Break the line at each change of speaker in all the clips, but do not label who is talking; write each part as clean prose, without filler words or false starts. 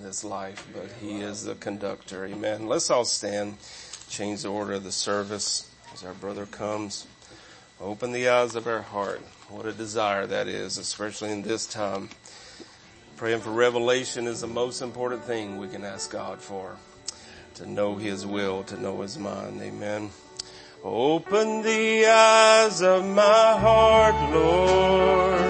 this life, but he is the conductor. Amen. Let's all stand, change the order of the service as our brother comes. Open the eyes of our heart. What a desire that is, especially in this time. Praying for revelation is the most important thing we can ask God for. To know his will, to know his mind. Amen. Open the eyes of my heart, Lord.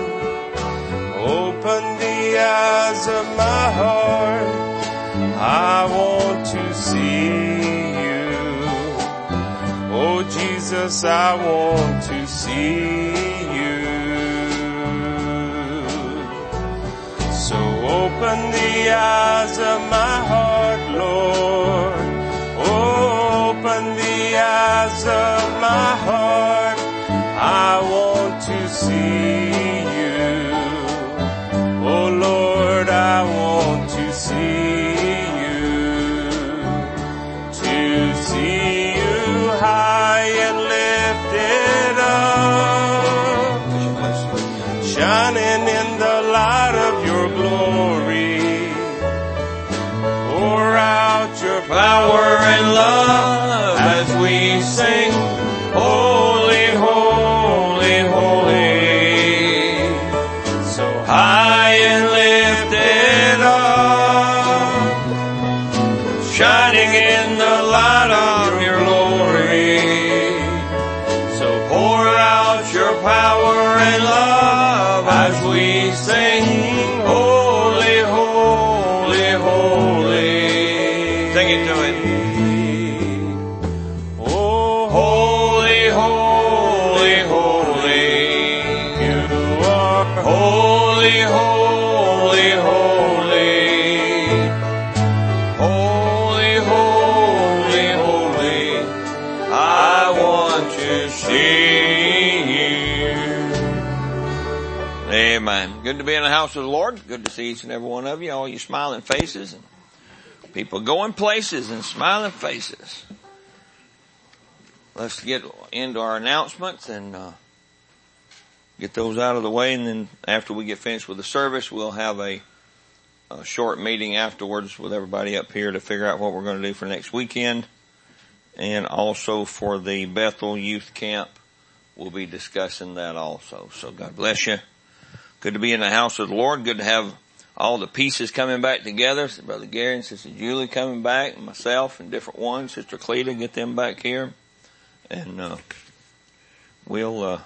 Open the eyes of my heart. I want to see you. Oh Jesus, I want to see you. So open the eyes of my heart, Lord. Open the eyes of my heart. I want to see you. Oh Lord, I want to see you. To see you high and lifted up, shining in the light of your glory. Pour out your power and love as we sing, holy, holy, holy. So high and lifted up, shining in the light of your glory. So pour out your power and love as we sing, holy, holy, holy. Sing it to it. Oh, holy, holy, holy. You are holy, holy, holy. Holy, holy, holy. I want to see you. Amen. Good to be in the house of the Lord. Good to see each and every one of you, all you smiling faces and people going places and smiling faces. Let's get into our announcements and get those out of the way, and then after we get finished with the service, we'll have a short meeting afterwards with everybody up here to figure out what we're going to do for next weekend, and also for the Bethel Youth Camp. We'll be discussing that also. So God bless you. Good to be in the house of the Lord. Good to have all the pieces coming back together. So Brother Gary and Sister Julie coming back, and myself and different ones. Sister Cleta, get them back here. And we'll,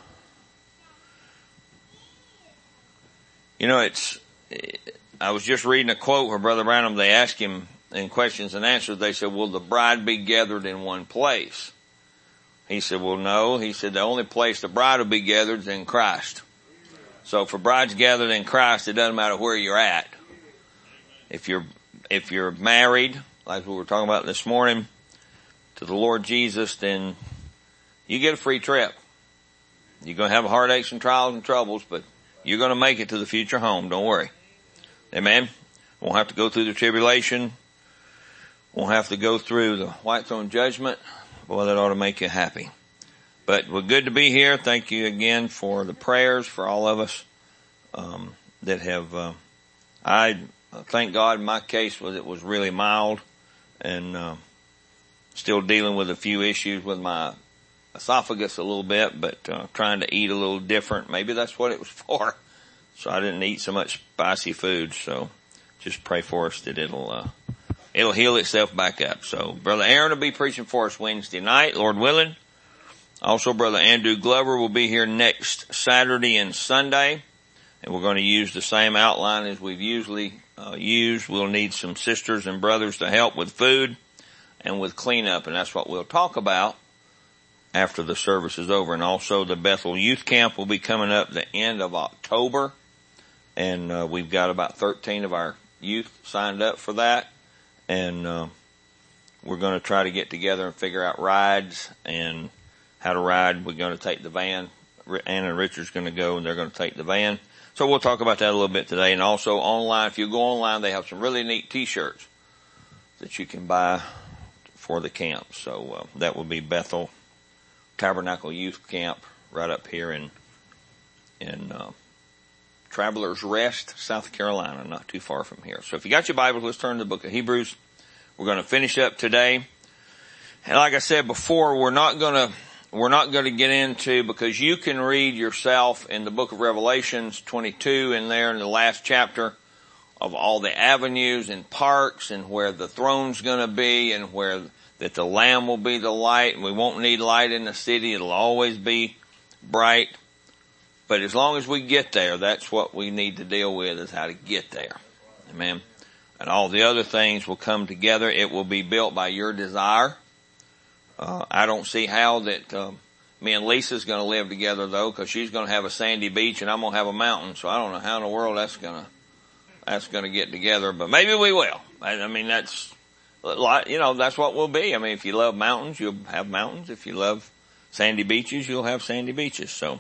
I was just reading a quote where Brother Branham, they asked him in questions and answers, they said, will the bride be gathered in one place? He said, well, no. He said, the only place the bride will be gathered is in Christ. So if a bride's gathered in Christ, it doesn't matter where you're at. If you're married, like we were talking about this morning, to the Lord Jesus, then you get a free trip. You're going to have heartaches and trials and troubles, but you're going to make it to the future home. Don't worry. Amen. Won't have to go through the tribulation. Won't have to go through the white throne judgment. Boy, that ought to make you happy. But we're good to be here. Thank you again for the prayers for all of us that have. I thank God. My case was really mild, and still dealing with a few issues with my esophagus a little bit, but trying to eat a little different. Maybe that's what it was for. So I didn't eat so much spicy food. So just pray for us that it'll heal itself back up. So Brother Aaron will be preaching for us Wednesday night, Lord willing. Also, Brother Andrew Glover will be here next Saturday and Sunday, and we're going to use the same outline as we've usually used. We'll need some sisters and brothers to help with food and with cleanup, and that's what we'll talk about after the service is over. And also, the Bethel Youth Camp will be coming up the end of October, and we've got about 13 of our youth signed up for that, and we're going to try to get together and figure out rides and how to ride. We're going to take the van. Anna and Richard's going to go, and they're going to take the van. So we'll talk about that a little bit today. And also online, if you go online, they have some really neat T-shirts that you can buy for the camp. So that will be Bethel Tabernacle Youth Camp right up here in Travelers Rest, South Carolina, not too far from here. So if you got your Bibles, let's turn to the book of Hebrews. We're going to finish up today. And like I said before, we're not going to get into, because you can read yourself in the book of Revelations 22 in there in the last chapter of all the avenues and parks and where the throne's going to be and where that the Lamb will be the light. And we won't need light in the city. It'll always be bright. But as long as we get there, that's what we need to deal with, is how to get there. Amen. And all the other things will come together. It will be built by your desire. I don't see how that me and Lisa's going to live together, though, because she's going to have a sandy beach and I'm going to have a mountain. So I don't know how in the world that's going to get together. But maybe we will. I mean, that's what we'll be. I mean, if you love mountains, you'll have mountains. If you love sandy beaches, you'll have sandy beaches. So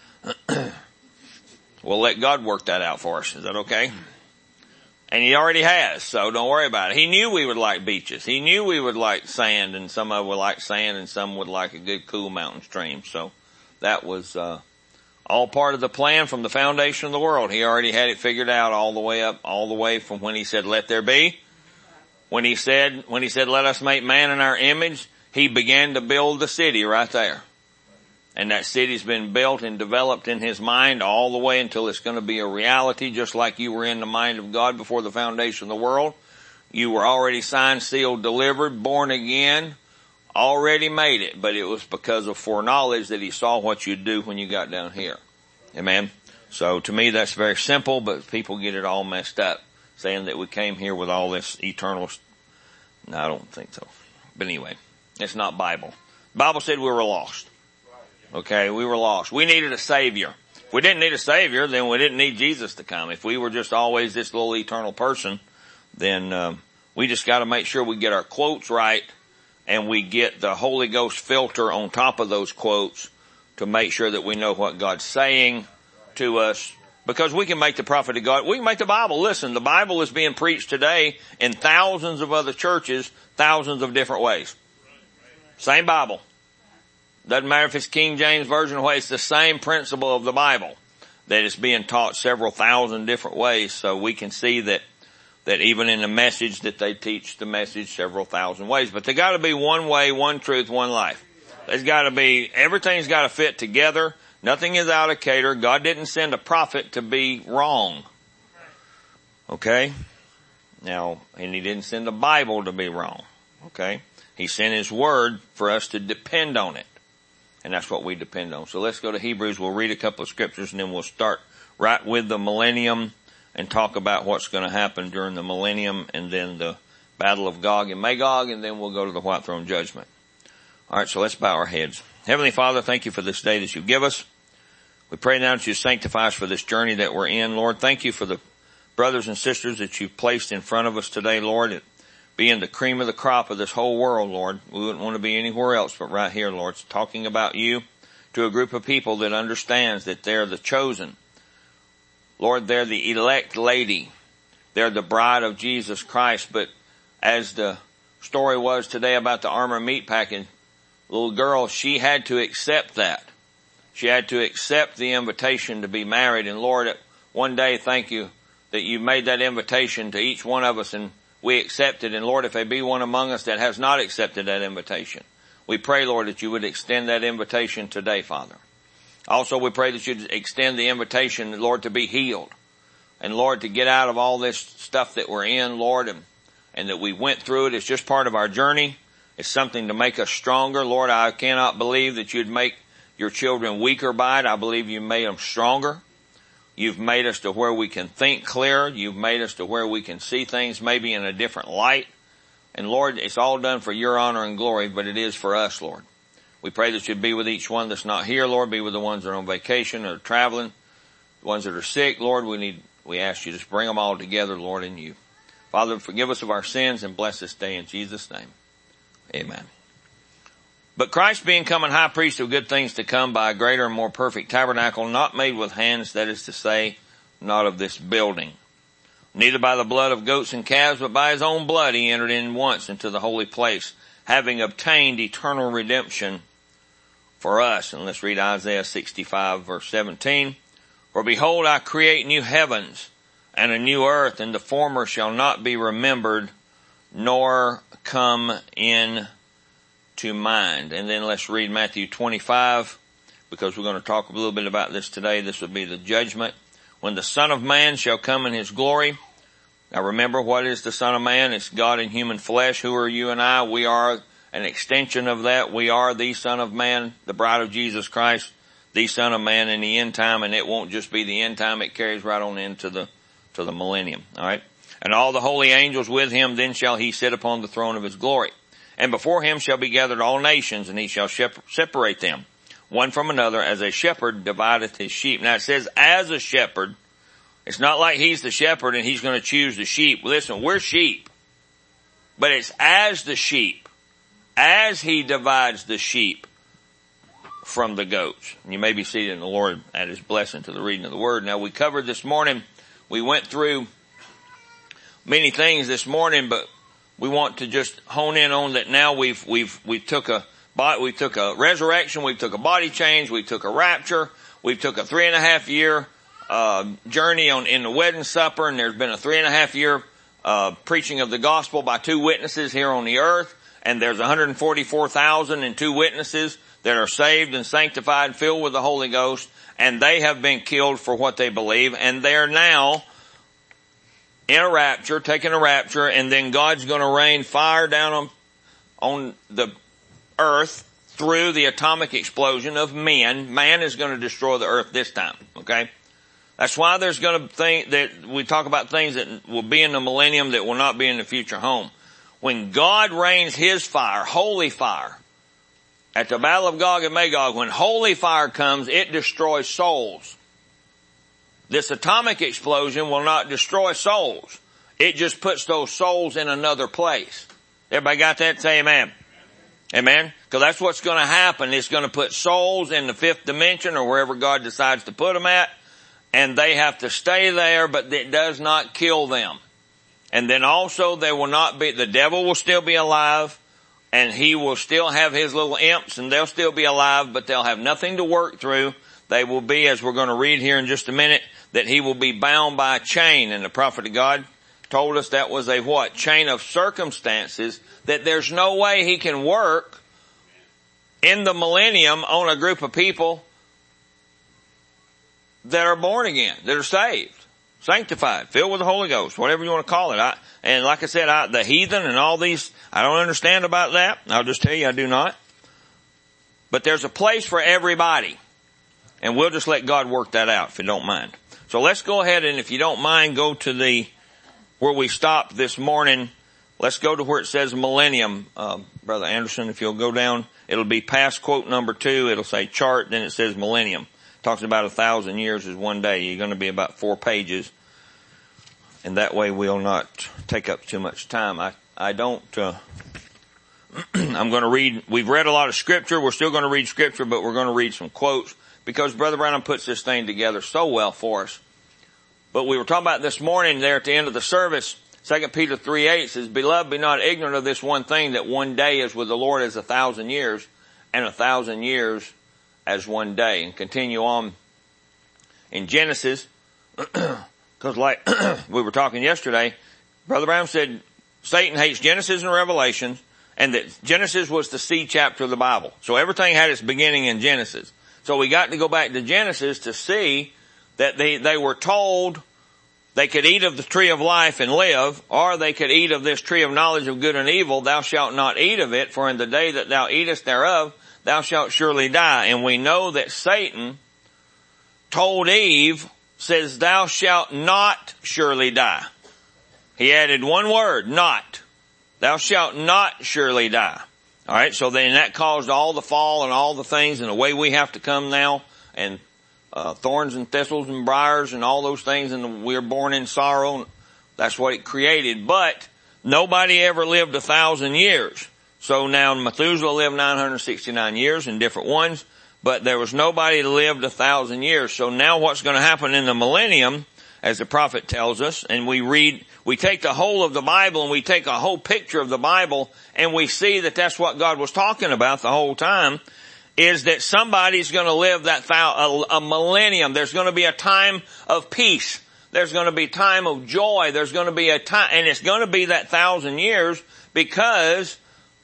we'll let God work that out for us. Is that okay? And he already has, so don't worry about it. He knew we would like beaches. He knew we would like sand, and some of us would like sand, and some would like a good cool mountain stream. So that was all part of the plan from the foundation of the world. He already had it figured out all the way up, all the way from when he said, let there be. When he said, let us make man in our image, he began to build the city right there. And that city's been built and developed in his mind all the way until it's going to be a reality, just like you were in the mind of God before the foundation of the world. You were already signed, sealed, delivered, born again, already made it. But it was because of foreknowledge that he saw what you'd do when you got down here. Amen. So to me that's very simple, but people get it all messed up, saying that we came here with all this eternal. No, I don't think so. But anyway, it's not Bible. The Bible said we were lost. Okay, we were lost. We needed a Savior. If we didn't need a Savior, then we didn't need Jesus to come. If we were just always this little eternal person, then we just got to make sure we get our quotes right and we get the Holy Ghost filter on top of those quotes to make sure that we know what God's saying to us. Because we can make the prophet of God, we can make the Bible. Listen, the Bible is being preached today in thousands of other churches, thousands of different ways. Same Bible. Doesn't matter if it's King James Version or what, it's the same principle of the Bible that is being taught several thousand different ways. So we can see that even in the message that they teach the message several thousand ways. But there got to be one way, one truth, one life. There's got to be, everything's got to fit together. Nothing is out of cater. God didn't send a prophet to be wrong. Okay? Now, and he didn't send a Bible to be wrong. Okay? He sent his word for us to depend on it. And that's what we depend on. So let's go to Hebrews. We'll read a couple of scriptures and then we'll start right with the millennium and talk about what's going to happen during the millennium and then the battle of Gog and Magog, and then we'll go to the white throne judgment. All right, so let's bow our heads. Heavenly Father, thank you for this day that you give us. We pray now that you sanctify us for this journey that we're in, Lord. Thank you for the brothers and sisters that you've placed in front of us today, Lord. Being the cream of the crop of this whole world, Lord. We wouldn't want to be anywhere else but right here, Lord. It's talking about you to a group of people that understands that they're the chosen. Lord, they're the elect lady. They're the bride of Jesus Christ. But as the story was today about the armor meatpacking little girl, she had to accept that. She had to accept the invitation to be married. And Lord, one day, thank you that you made that invitation to each one of us and we accepted. And Lord, if there be one among us that has not accepted that invitation, we pray, Lord, that you would extend that invitation today, Father. Also, we pray that you'd extend the invitation, Lord, to be healed. And Lord, to get out of all this stuff that we're in, Lord, and that we went through it. It's just part of our journey. It's something to make us stronger. Lord, I cannot believe that you'd make your children weaker by it. I believe you made them stronger. You've made us to where we can think clearer. You've made us to where we can see things maybe in a different light. And Lord, it's all done for your honor and glory, but it is for us, Lord. We pray that you'd be with each one that's not here, Lord. Be with the ones that are on vacation or traveling, the ones that are sick, Lord. We ask you to just bring them all together, Lord, in you. Father, forgive us of our sins and bless this day in Jesus' name. Amen. But Christ being come and high priest of good things to come by a greater and more perfect tabernacle, not made with hands, that is to say, not of this building. Neither by the blood of goats and calves, but by his own blood he entered in once into the holy place, having obtained eternal redemption for us. And let's read Isaiah 65 verse 17. For behold, I create new heavens and a new earth, and the former shall not be remembered, nor come in to mind. And then let's read Matthew 25, because we're going to talk a little bit about this today. This would be the judgment. When the Son of Man shall come in his glory. Now remember, what is the Son of Man? It's God in human flesh. Who are you and I? We are an extension of that. We are the Son of Man, the bride of Jesus Christ, the Son of Man in the end time, and it won't just be the end time. It carries right on into the millennium. All right. And all the holy angels with him, then shall he sit upon the throne of his glory. And before him shall be gathered all nations, and he shall separate them one from another, as a shepherd divideth his sheep. Now it says as a shepherd. It's not like he's the shepherd and he's going to choose the sheep. Listen, we're sheep. But it's as the sheep, as he divides the sheep from the goats. And you may be seated in the Lord at his blessing to the reading of the word. Now we covered this morning, we went through many things this morning, but we want to just hone in on that now we took a resurrection, we took a body change, we took a rapture, we took a 3.5 year journey in the wedding supper, and there's been a 3.5 year preaching of the gospel by 2 witnesses here on the earth, and there's 144,002 witnesses that are saved and sanctified, filled with the Holy Ghost, and they have been killed for what they believe, and they're now in a rapture, taking a rapture, and then God's going to rain fire down on the earth through the atomic explosion of men. Man is going to destroy the earth this time, okay? That's why there's going to think that we talk about things that will be in the millennium that will not be in the future home. When God rains his fire, holy fire, at the battle of Gog and Magog, when holy fire comes, it destroys souls. This atomic explosion will not destroy souls. It just puts those souls in another place. Everybody got that? Say amen. Amen? Because that's what's going to happen. It's going to put souls in the 5th dimension or wherever God decides to put them at. And they have to stay there, but it does not kill them. And then also the devil will still be alive, and he will still have his little imps, and they'll still be alive, but they'll have nothing to work through. They will be, as we're going to read here in just a minute, that he will be bound by a chain. And the prophet of God told us that was a what? Chain of circumstances, that there's no way he can work in the millennium on a group of people that are born again, that are saved, sanctified, filled with the Holy Ghost, whatever you want to call it. And like I said, the heathen and all these, I don't understand about that. I'll just tell you, I do not. But there's a place for everybody. And we'll just let God work that out, if you don't mind. So let's go ahead and, if you don't mind, go to where we stopped this morning. Let's go to where it says millennium. Brother Anderson, if you'll go down, it'll be past quote number 2. It'll say chart, then it says millennium. Talks about 1,000 years is one day. You're going to be about 4 pages. And that way we'll not take up too much time. I'm going to read, we've read a lot of scripture. We're still going to read scripture, but we're going to read some quotes because Brother Branham puts this thing together so well for us. But we were talking about this morning there at the end of the service, 2 Peter 3:8 says, Beloved, be not ignorant of this one thing, that one day is with the Lord as 1,000 years, and 1,000 years as one day. And continue on in Genesis, because like we were talking yesterday, Brother Branham said Satan hates Genesis and Revelation, and that Genesis was the seed chapter of the Bible. So everything had its beginning in Genesis. So we got to go back to Genesis to see that they were told they could eat of the tree of life and live, or they could eat of this tree of knowledge of good and evil. Thou shalt not eat of it, for in the day that thou eatest thereof, thou shalt surely die. And we know that Satan told Eve, says, thou shalt not surely die. He added one word, not. Thou shalt not surely die. Alright, so then that caused all the fall and all the things and the way we have to come now, and thorns and thistles and briars and all those things, and we're born in sorrow. That's what it created. But nobody ever lived 1,000 years. So now Methuselah lived 969 years in different ones, but there was nobody that lived 1,000 years. So now what's going to happen in the millennium, as the prophet tells us, and we take the whole of the Bible and we take a whole picture of the Bible, and we see that that's what God was talking about the whole time, is that somebody's going to live that a millennium. There's going to be a time of peace. There's going to be time of joy. There's going to be a time, and it's going to be that 1,000 years because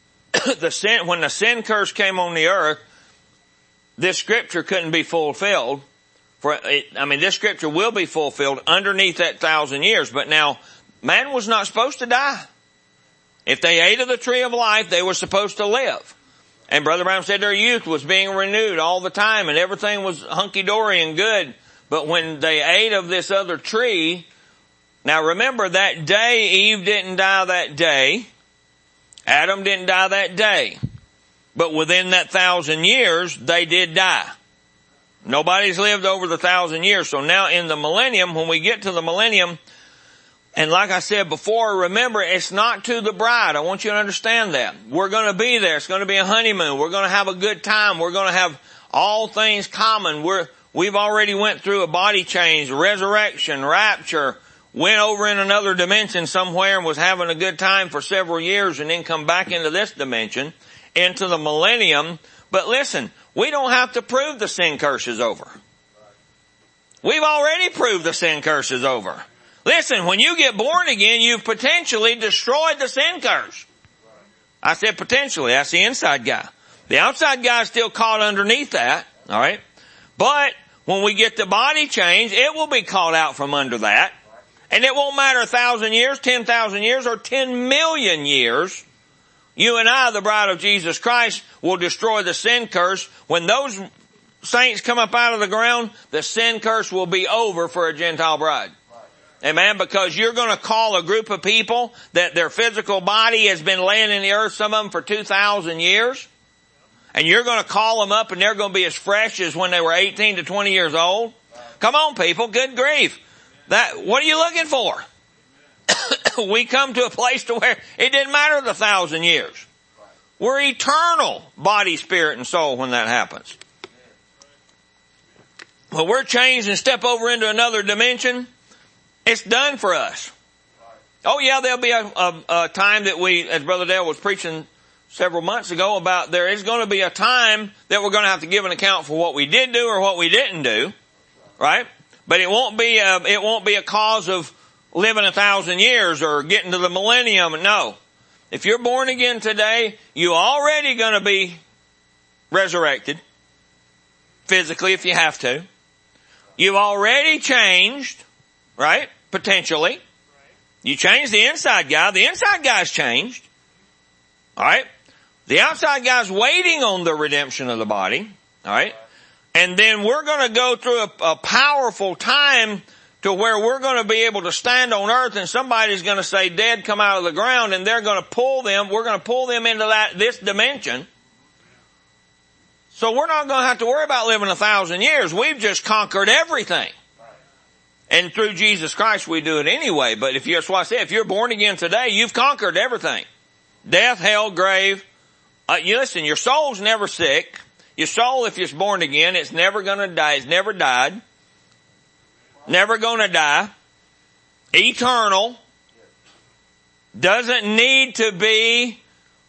when the sin curse came on the earth, this scripture couldn't be fulfilled. This scripture will be fulfilled underneath that 1,000 years. But now, man was not supposed to die. If they ate of the tree of life, they were supposed to live. And Brother Branham said their youth was being renewed all the time and everything was hunky-dory and good. But when they ate of this other tree, now remember that day Eve didn't die that day. Adam didn't die that day. But within that 1,000 years, they did die. Nobody's lived over the 1,000 years. So now in the millennium, when we get to the millennium, and like I said before, remember, it's not to the bride. I want you to understand that. We're going to be there. It's going to be a honeymoon. We're going to have a good time. We're going to have all things common. We've already went through a body change, resurrection, rapture, went over in another dimension somewhere and was having a good time for several years and then come back into this dimension, into the millennium. But listen, we don't have to prove the sin curse is over. We've already proved the sin curse is over. Listen, when you get born again, you've potentially destroyed the sin curse. I said potentially. That's the inside guy. The outside guy is still caught underneath that. All right. But when we get the body change, it will be caught out from under that. And it won't matter 1,000 years, 10,000 years, or 10 million years. You and I, the bride of Jesus Christ, will destroy the sin curse. When those saints come up out of the ground, the sin curse will be over for a Gentile bride. Amen. Because you're going to call a group of people that their physical body has been laying in the earth, some of them for 2,000 years. And you're going to call them up and they're going to be as fresh as when they were 18 to 20 years old. Come on, people. Good grief. What are you looking for? We come to a place to where it didn't matter the 1,000 years. We're eternal, body, spirit, and soul when that happens. When we're changed and step over into another dimension, it's done for us. Oh yeah, there'll be a time that as Brother Dale was preaching several months ago about, there is going to be a time that we're going to have to give an account for what we did do or what we didn't do. Right? But it won't be a cause of living 1,000 years or getting to the millennium. No. If you're born again today, you're already going to be resurrected. Physically, if you have to. You've already changed. Right? Potentially. You change the inside guy. The inside guy's changed. Alright? The outside guy's waiting on the redemption of the body. Alright? And then we're going to go through a powerful time to where we're going to be able to stand on earth and somebody's going to say, dead, come out of the ground, and they're going to pull them. We're going to pull them into this dimension. So we're not going to have to worry about living 1,000 years. We've just conquered everything. And through Jesus Christ we do it anyway. But that's why I say, if you're born again today, you've conquered everything. Death, hell, grave. Listen, your soul's never sick. Your soul, if it's born again, it's never gonna die. It's never died. Never gonna die. Eternal. Doesn't need to be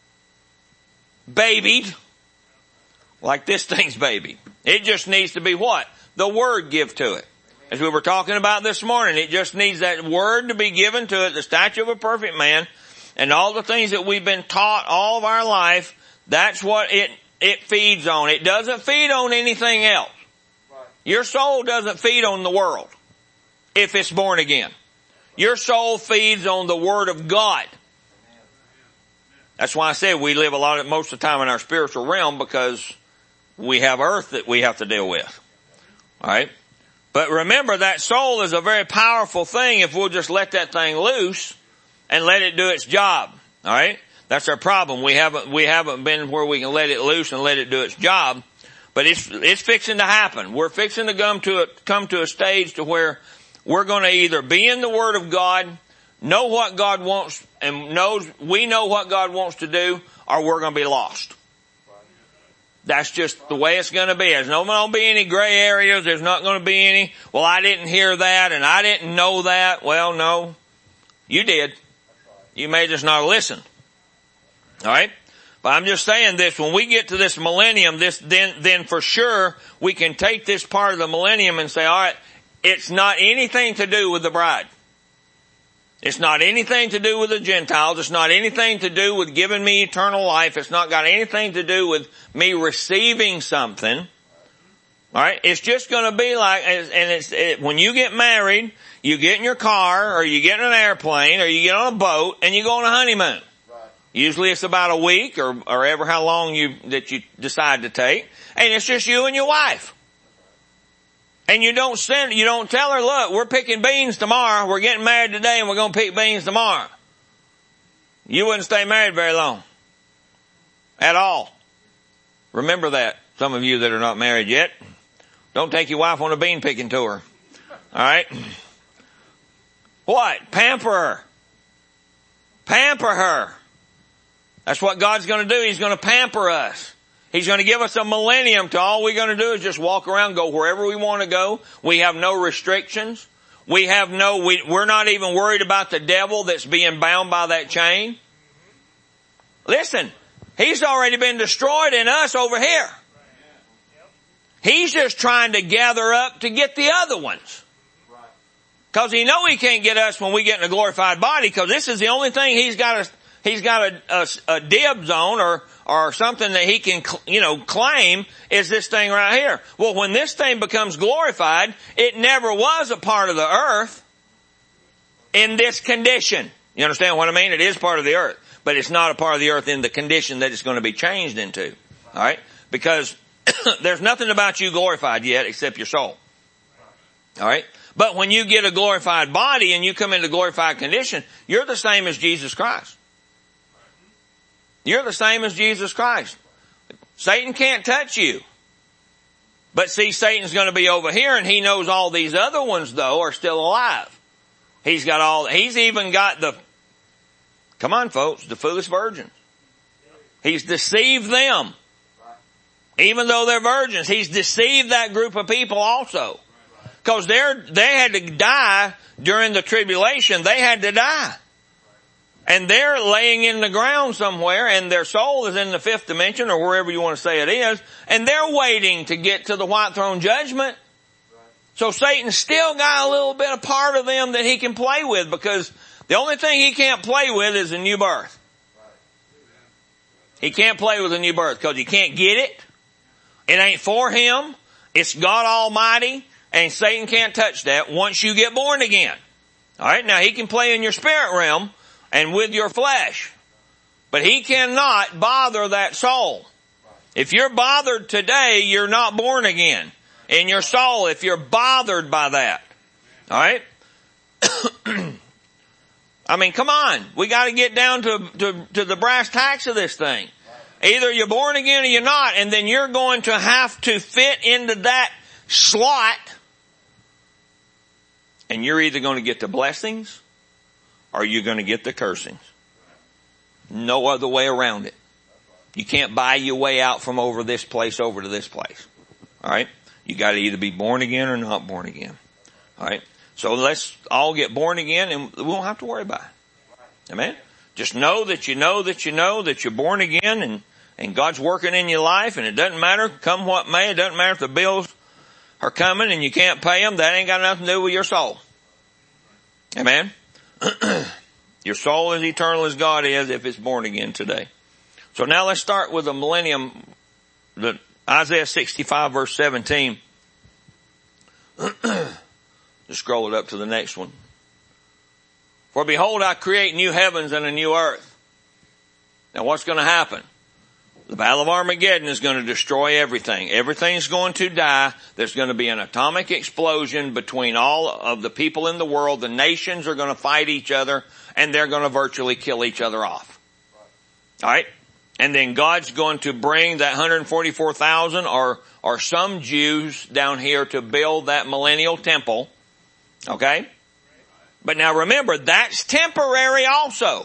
babied. Like this thing's baby. It just needs to be what? The Word give to it. As we were talking about this morning, it just needs that Word to be given to it, the stature of a perfect man, and all the things that we've been taught all of our life. That's what it feeds on. It doesn't feed on anything else. Your soul doesn't feed on the world if it's born again. Your soul feeds on the Word of God. That's why I said we live most of the time in our spiritual realm, because we have earth that we have to deal with. Alright? But remember, that soul is a very powerful thing if we'll just let that thing loose and let it do its job. Alright? That's our problem. We haven't been where we can let it loose and let it do its job. But it's fixing to happen. We're fixing to come to a stage to where we're going to either be in the Word of God, know what God wants, and we know what God wants to do, or we're going to be lost. That's just the way it's going to be. There's not going to be any gray areas. There's not going to be any, well, I didn't hear that and I didn't know that. Well, no, you did. You may just not listen. All right? But I'm just saying this, when we get to this millennium, then for sure we can take this part of the millennium and say, all right, it's not anything to do with the bride. It's not anything to do with the Gentiles. It's not anything to do with giving me eternal life. It's not got anything to do with me receiving something. Alright? It's just gonna be like, when you get married, you get in your car, or you get in an airplane, or you get on a boat, and you go on a honeymoon. Right. Usually it's about a week, or ever how long that you decide to take, and it's just you and your wife. And you don't tell her, look, we're picking beans tomorrow, we're getting married today and we're gonna pick beans tomorrow. You wouldn't stay married very long. At all. Remember that. Some of you that are not married yet. Don't take your wife on a bean picking tour. Alright? What? Pamper her. Pamper her. That's what God's gonna do. He's gonna pamper us. He's going to give us a millennium to all we're going to do is just walk around, go wherever we want to go. We have no restrictions. We're not even worried about the devil that's being bound by that chain. Listen, he's already been destroyed in us over here. He's just trying to gather up to get the other ones. Cause he know he can't get us when we get in a glorified body, cause this is the only thing he's got a dibs on or something that he can, claim is this thing right here. Well, when this thing becomes glorified, it never was a part of the earth in this condition. You understand what I mean? It is part of the earth, but it's not a part of the earth in the condition that it's going to be changed into. Alright? Because there's nothing about you glorified yet except your soul. Alright? But when you get a glorified body and you come into glorified condition, you're the same as Jesus Christ. You're the same as Jesus Christ. Satan can't touch you. But see, Satan's going to be over here and he knows all these other ones though are still alive. He's even got come on folks, the foolish virgins. He's deceived them. Even though they're virgins, he's deceived that group of people also. Cause they had to die during the tribulation. They had to die. And they're laying in the ground somewhere and their soul is in the fifth dimension or wherever you want to say it is. And they're waiting to get to the white throne judgment. So Satan's still got a little bit of part of them that he can play with because the only thing he can't play with is a new birth. He can't play with a new birth because he can't get it. It ain't for him. It's God Almighty and Satan can't touch that once you get born again. Alright, now he can play in your spirit realm and with your flesh. But he cannot bother that soul. If you're bothered today, you're not born again. In your soul, if you're bothered by that. Alright? I mean, come on. We gotta get down to the brass tacks of this thing. Either you're born again or you're not, and then you're going to have to fit into that slot, and you're either going to get the blessings or you're going to get the cursings. No other way around it. You can't buy your way out from over this place over to this place. Alright? You gotta either be born again or not born again. Alright? So let's all get born again and we won't have to worry about it. Amen? Just know that you know that you know that you're born again and God's working in your life and it doesn't matter, come what may, it doesn't matter if the bills are coming and you can't pay them, that ain't got nothing to do with your soul. Amen? Your soul is eternal as God is if it's born again today. So now let's start with the millennium, Isaiah 65 verse 17. Just scroll it up to the next one. For behold, I create new heavens and a new earth. Now what's going to happen? The Battle of Armageddon is going to destroy everything. Everything's going to die. There's going to be an atomic explosion between all of the people in the world. The nations are going to fight each other and they're going to virtually kill each other off. Alright? And then God's going to bring that 144,000 or some Jews down here to build that millennial temple. Okay? But now remember, that's temporary also.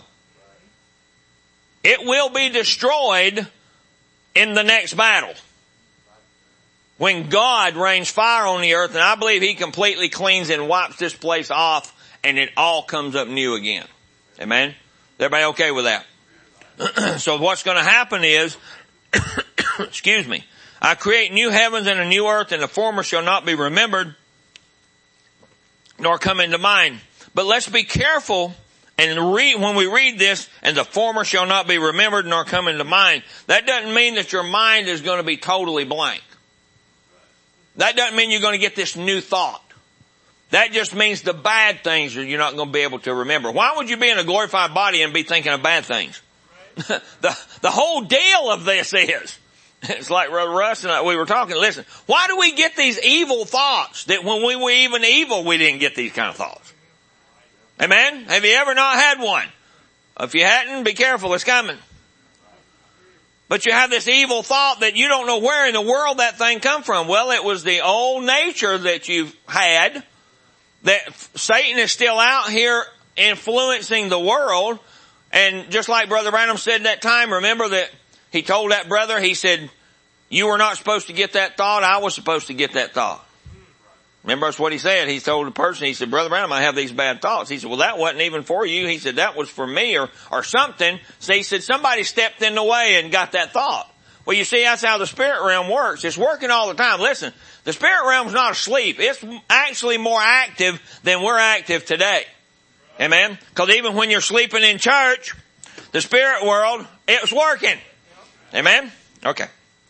It will be destroyed in the next battle. When God rains fire on the earth, and I believe He completely cleans and wipes this place off, and it all comes up new again. Amen? Is everybody okay with that? So what's going to happen is, excuse me, I create new heavens and a new earth, and the former shall not be remembered, nor come into mind. But let's be careful and when we read this, and the former shall not be remembered nor come into mind. That doesn't mean that your mind is going to be totally blank. That doesn't mean you're going to get this new thought. That just means the bad things you're not going to be able to remember. Why would you be in a glorified body and be thinking of bad things? The whole deal of this is, it's like Russ and I, we were talking, listen, why do we get these evil thoughts that when we were even evil, we didn't get these kind of thoughts? Amen? Have you ever not had one? If you hadn't, be careful, it's coming. But you have this evil thought that you don't know where in the world that thing come from. Well, it was the old nature that you've had, that Satan is still out here influencing the world. And just like Brother Branham said that time, remember that he told that brother, he said, you were not supposed to get that thought, I was supposed to get that thought. Remember that's what he said. He told the person, he said, Brother Branham, I have these bad thoughts. He said, well, that wasn't even for you. He said, that was for me or something. So he said, somebody stepped in the way and got that thought. Well, you see, that's how the spirit realm works. It's working all the time. Listen, the spirit realm's not asleep. It's actually more active than we're active today. Amen? Because even when you're sleeping in church, the spirit world, it's working. Amen? Okay.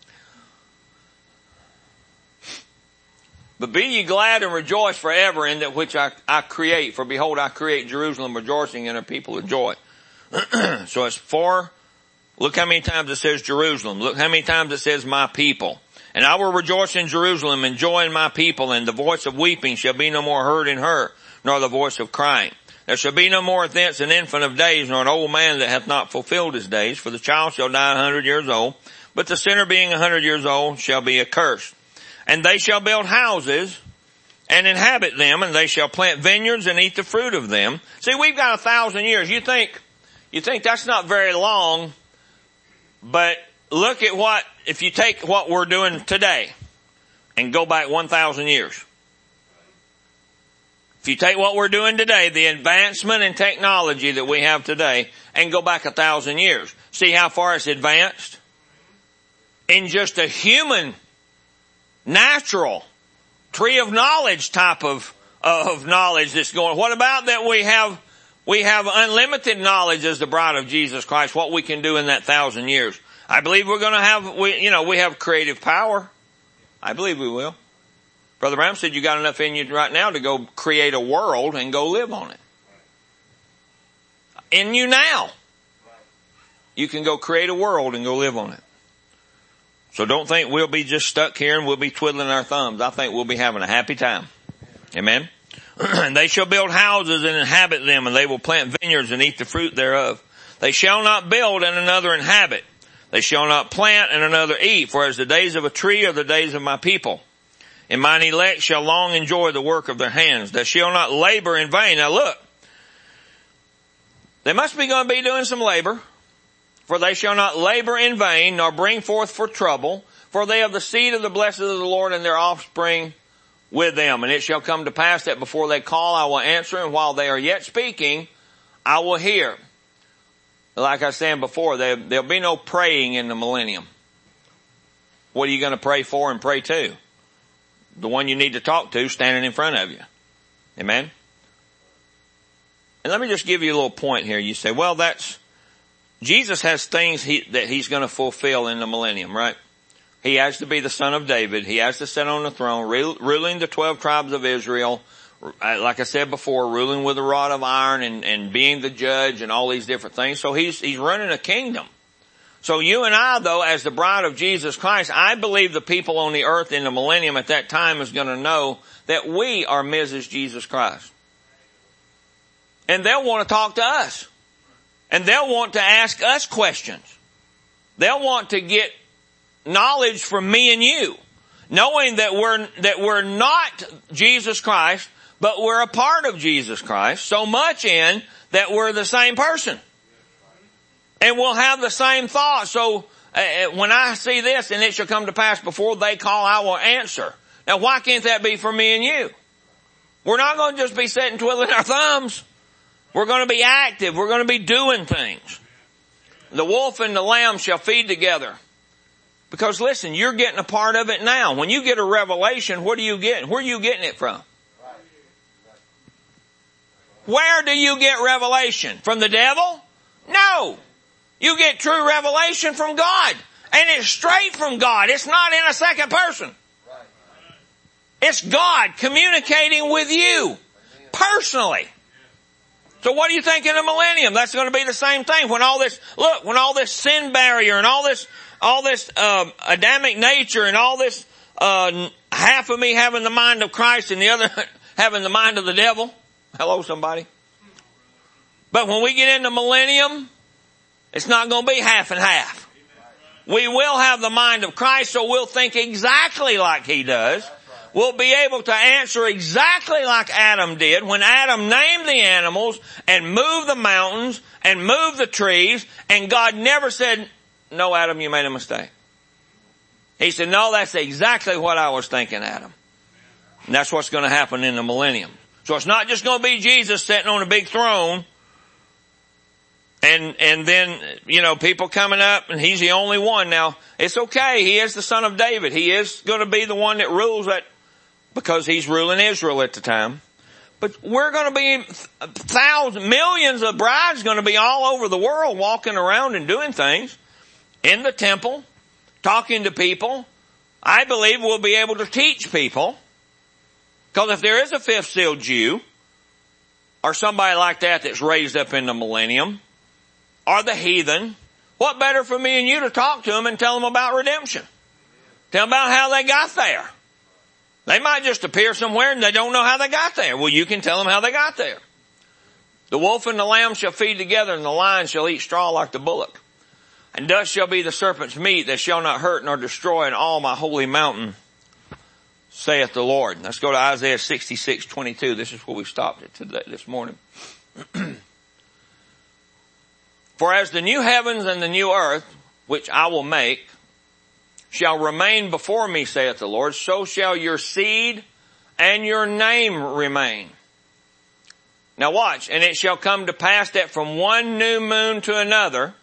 But be ye glad and rejoice forever in that which I create. For behold, I create Jerusalem rejoicing and her people of joy. So it's look how many times it says Jerusalem. Look how many times it says my people. And I will rejoice in Jerusalem and joy in my people, and the voice of weeping shall be no more heard in her, nor the voice of crying. There shall be no more thence an infant of days, nor an old man that hath not fulfilled his days, for the child shall die 100 years old, but the sinner being 100 years old shall be accursed. And they shall build houses and inhabit them, and they shall plant vineyards and eat the fruit of them. See, we've got 1,000 years. You think that's not very long, but look at if you take what we're doing today and go back 1,000 years. If you take what we're doing today, the advancement in technology that we have today, and go back 1,000 years, see how far it's advanced? In just a human, natural, tree of knowledge type of knowledge that's going. What about that we have unlimited knowledge as the bride of Jesus Christ, what we can do in that 1,000 years? I believe we're going to have, we have creative power. I believe we will. Brother Branham said you got enough in you right now to go create a world and go live on it. In you now. You can go create a world and go live on it. So don't think we'll be just stuck here and we'll be twiddling our thumbs. I think we'll be having a happy time. Amen. And they shall build houses and inhabit them, and they will plant vineyards and eat the fruit thereof. They shall not build and another inhabit. They shall not plant and another eat, for as the days of a tree are the days of my people. And mine elect shall long enjoy the work of their hands. They shall not labor in vain. Now look, they must be going to be doing some labor. For they shall not labor in vain, nor bring forth for trouble. For they have the seed of the blessed of the Lord, and their offspring with them. And it shall come to pass that before they call, I will answer, and while they are yet speaking, I will hear. Like I was saying before, there'll be no praying in the millennium. What are you going to pray for and pray to? The one you need to talk to standing in front of you. Amen? And let me just give you a little point here. You say, well, Jesus has things that he's going to fulfill in the millennium, right? He has to be the son of David. He has to sit on the throne, ruling the 12 tribes of Israel. Like I said before, ruling with a rod of iron and being the judge and all these different things. So he's running a kingdom. So you and I, though, as the bride of Jesus Christ, I believe the people on the earth in the millennium at that time is going to know that we are Mrs. Jesus Christ. And they'll want to talk to us. And they'll want to ask us questions. They'll want to get knowledge from me and you, knowing that we're not Jesus Christ, but we're a part of Jesus Christ, so much in that we're the same person. And we'll have the same thought. So when I see this, and it shall come to pass before they call, I will answer. Now why can't that be for me and you? We're not going to just be sitting twiddling our thumbs. We're going to be active. We're going to be doing things. The wolf and the lamb shall feed together. Because listen, you're getting a part of it now. When you get a revelation, what are you getting? Where are you getting it from? Where do you get revelation? From the devil? No. You get true revelation from God. And it's straight from God. It's not in a second person. It's God communicating with you personally. So what do you think in the millennium? That's going to be the same thing. When all this sin barrier and all this Adamic nature and all this, half of me having the mind of Christ and the other having the mind of the devil. Hello, somebody. But when we get into millennium, it's not going to be half and half. We will have the mind of Christ, so we'll think exactly like He does. We'll be able to answer exactly like Adam did when Adam named the animals and moved the mountains and moved the trees, and God never said, "No, Adam, you made a mistake." He said, "No, that's exactly what I was thinking, Adam." And that's what's going to happen in the millennium. So it's not just going to be Jesus sitting on a big throne and then, people coming up and He's the only one. Now, it's okay. He is the son of David. He is going to be the one that rules that because He's ruling Israel at the time. But we're going to be millions of brides going to be all over the world walking around and doing things in the temple, talking to people. I believe we'll be able to teach people. Because if there is a fifth sealed Jew, or somebody like that that's raised up in the millennium, or the heathen, what better for me and you to talk to them and tell them about redemption? Tell them about how they got there. They might just appear somewhere and they don't know how they got there. Well, you can tell them how they got there. The wolf and the lamb shall feed together, and the lion shall eat straw like the bullock. And thus shall be the serpent's meat, that shall not hurt nor destroy in all my holy mountain, saith the Lord. Let's go to Isaiah 66:22. This is where we stopped it today, this morning. For as the new heavens and the new earth, which I will make, shall remain before me, saith the Lord, so shall your seed and your name remain. Now watch. And it shall come to pass that from one new moon to another,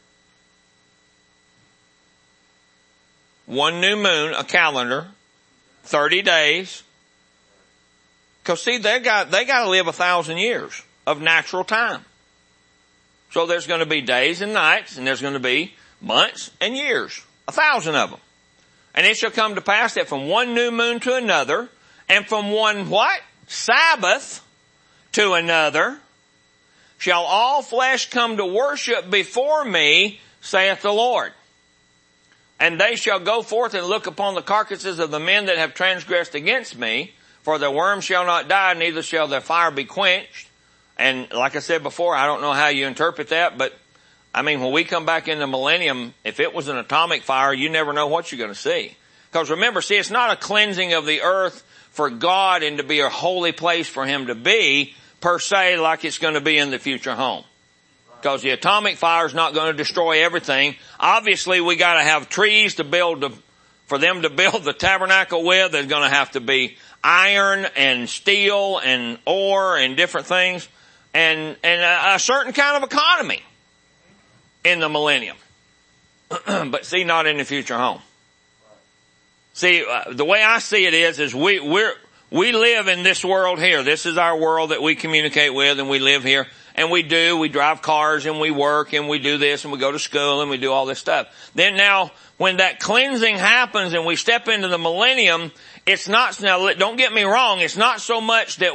one new moon, a calendar, 30 days. Because see, they got to live 1,000 years of natural time. So there's going to be days and nights, and there's going to be months and years. 1,000 of them. And it shall come to pass that from one new moon to another, and from one what? Sabbath to another, shall all flesh come to worship before me, saith the Lord. And they shall go forth and look upon the carcasses of the men that have transgressed against me, for the worm shall not die, neither shall their fire be quenched. And like I said before, I don't know how you interpret that, but I mean, when we come back in the millennium, if it was an atomic fire, you never know what you're going to see. Because remember, see, it's not a cleansing of the earth for God and to be a holy place for Him to be, per se, like it's going to be in the future home. Because the atomic fire is not going to destroy everything. Obviously, we got to have trees to for them to build the tabernacle with. There's going to have to be iron and steel and ore and different things, and a certain kind of economy in the millennium. But see, not in the future home. See, the way I see it is we live in this world here. This is our world that we communicate with, and we live here. And we drive cars, and we work, and we do this, and we go to school, and we do all this stuff. Then now, when that cleansing happens and we step into the millennium, it's not, now don't get me wrong, it's not so much that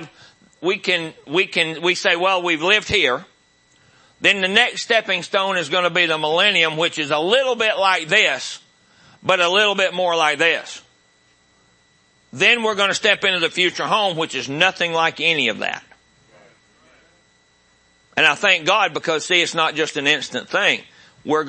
we say, well, we've lived here. Then the next stepping stone is going to be the millennium, which is a little bit like this, but a little bit more like this. Then we're going to step into the future home, which is nothing like any of that. And I thank God because, see, it's not just an instant thing. We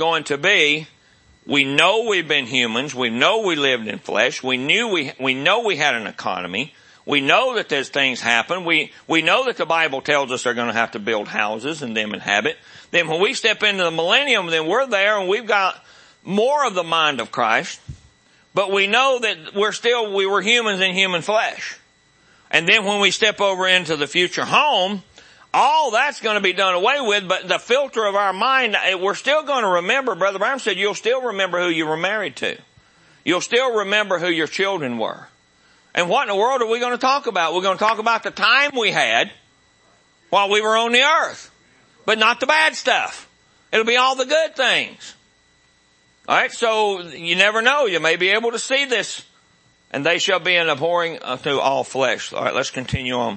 know we've been humans. We know we lived in flesh. We know we had an economy. We know that there's things happen. We know that the Bible tells us they're going to have to build houses and them inhabit. Then when we step into the millennium, then we're there and we've got more of the mind of Christ. But we know that we were humans in human flesh. And then when we step over into the future home, All that's going to be done away with, but the filter of our mind, we're still going to remember. Brother Branham said you'll still remember who you were married to. You'll still remember who your children were. And what in the world are we going to talk about? We're going to talk about the time we had while we were on the earth, but not the bad stuff. It'll be all the good things. All right, so you never know. You may be able to see this. And they shall be an abhorring to all flesh. All right, let's continue on.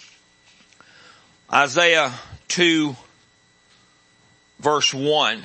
Isaiah 2, verse 1.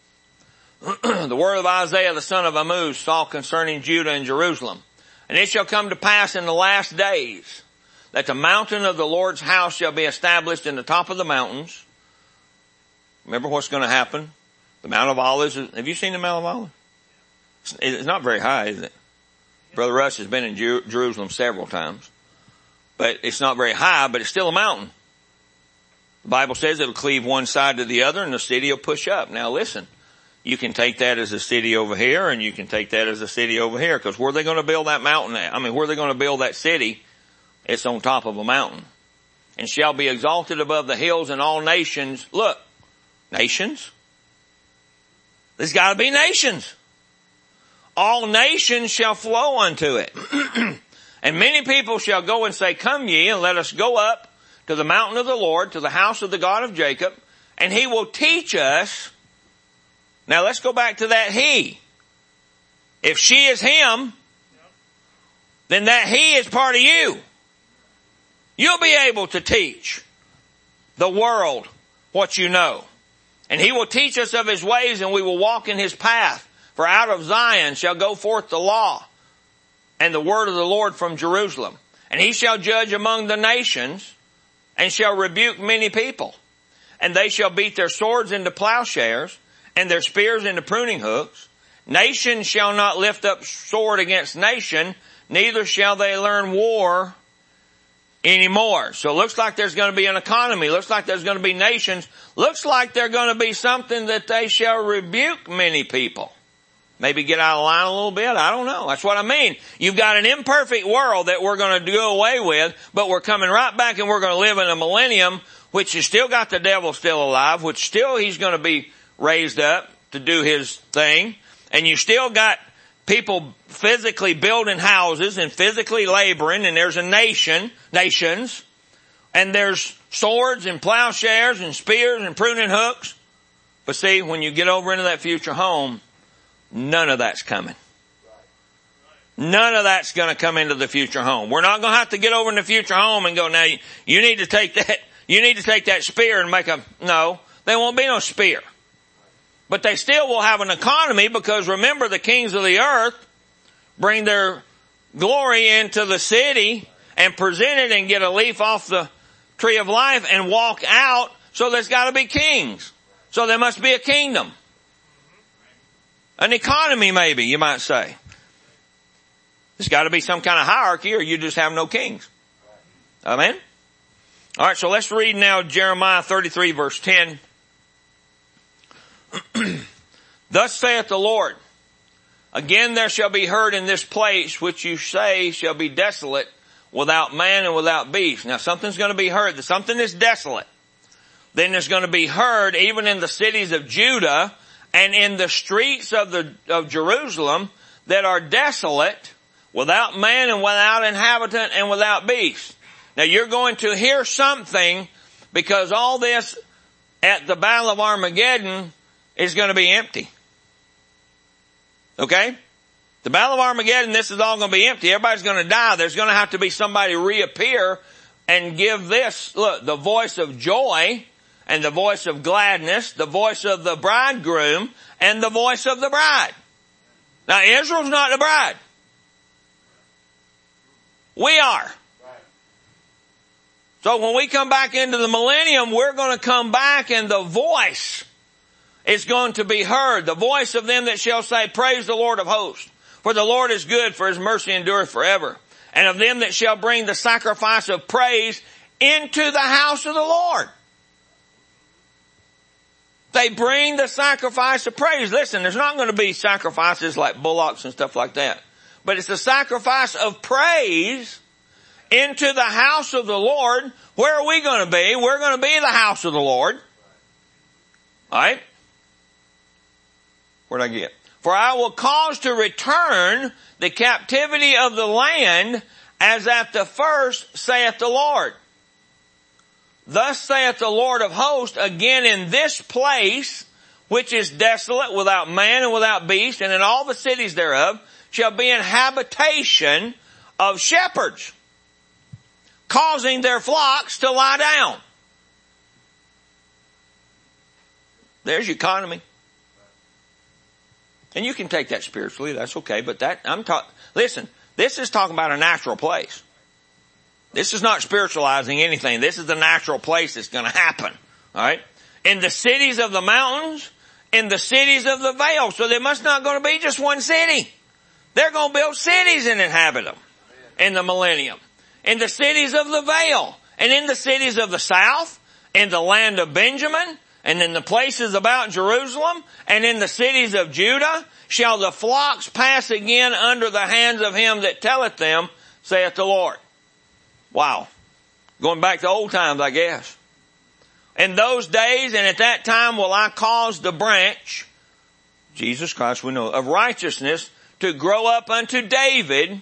The word of Isaiah the son of Amoz saw concerning Judah and Jerusalem. And it shall come to pass in the last days that the mountain of the Lord's house shall be established in the top of the mountains. Remember what's going to happen? The Mount of Olives. Have you seen the Mount of Olives? It's not very high, is it? Brother Russ has been in Jerusalem several times. But it's not very high, but it's still a mountain. The Bible says it'll cleave one side to the other and the city will push up. Now listen, you can take that as a city over here and you can take that as a city over here, because where are they going to build that mountain at? Where are they going to build that city? It's on top of a mountain. And shall be exalted above the hills, and all nations, look, nations? There's got to be nations. All nations shall flow unto it. And many people shall go and say, come ye, and let us go up to the mountain of the Lord, to the house of the God of Jacob, and he will teach us. Now let's go back to that he. If she is him, then that he is part of you. You'll be able to teach the world what you know. And he will teach us of his ways, and we will walk in his path. For out of Zion shall go forth the law and the word of the Lord from Jerusalem. And he shall judge among the nations and shall rebuke many people. And they shall beat their swords into plowshares and their spears into pruning hooks. Nation shall not lift up sword against nation, neither shall they learn war anymore. So it looks like there's going to be an economy. Looks like there's going to be nations. Looks like there's going to be something that they shall rebuke many people. Maybe get out of line a little bit. I don't know. That's what I mean. You've got an imperfect world that we're going to do away with, but we're coming right back and we're going to live in a millennium, which has still got the devil still alive, which still he's going to be raised up to do his thing. And you still got people physically building houses and physically laboring, and there's nations, and there's swords and plowshares and spears and pruning hooks. But see, when you get over into that future home, none of that's coming. None of that's going to come into the future home. We're not going to have to get over in the future home and go, now you need to take that spear and make no, there won't be no spear. But they still will have an economy, because remember, the kings of the earth bring their glory into the city and present it and get a leaf off the tree of life and walk out. So there's got to be kings. So there must be a kingdom. An economy, maybe, you might say. There's got to be some kind of hierarchy, or you just have no kings. Amen? All right, so let's read now Jeremiah 33, verse 10. Thus saith the Lord, again there shall be heard in this place which you say shall be desolate, without man and without beast. Now something's going to be heard. Something is desolate. Then there's going to be heard even in the cities of Judah, and in the streets of Jerusalem that are desolate, without man and without inhabitant and without beast. Now you're going to hear something, because all this at the Battle of Armageddon is going to be empty. Okay? The Battle of Armageddon, this is all going to be empty. Everybody's going to die. There's going to have to be somebody reappear and give this, look, the voice of joy, and the voice of gladness, the voice of the bridegroom, and the voice of the bride. Now Israel's not the bride. We are. So when we come back into the millennium, we're going to come back, and the voice is going to be heard. The voice of them that shall say, praise the Lord of hosts. For the Lord is good, for his mercy endureth forever. And of them that shall bring the sacrifice of praise into the house of the Lord. They bring the sacrifice of praise. Listen, there's not going to be sacrifices like bullocks and stuff like that. But it's the sacrifice of praise into the house of the Lord. Where are we going to be? We're going to be the house of the Lord. Alright? Where'd I get? For I will cause to return the captivity of the land as at the first, saith the Lord. Thus saith the Lord of hosts, again in this place, which is desolate, without man and without beast, and in all the cities thereof, shall be an habitation of shepherds, causing their flocks to lie down. There's your economy. And you can take that spiritually, that's okay, but listen, this is talking about a natural place. This is not spiritualizing anything. This is the natural place that's going to happen. Alright? In the cities of the mountains, in the cities of the vale. So there must not going to be just one city. They're going to build cities and inhabit them in the millennium. In the cities of the vale, and in the cities of the south, in the land of Benjamin, and in the places about Jerusalem, and in the cities of Judah, shall the flocks pass again under the hands of him that telleth them, saith the Lord. Wow. Going back to old times, I guess. In those days and at that time will I cause the branch, Jesus Christ we know, of righteousness to grow up unto David,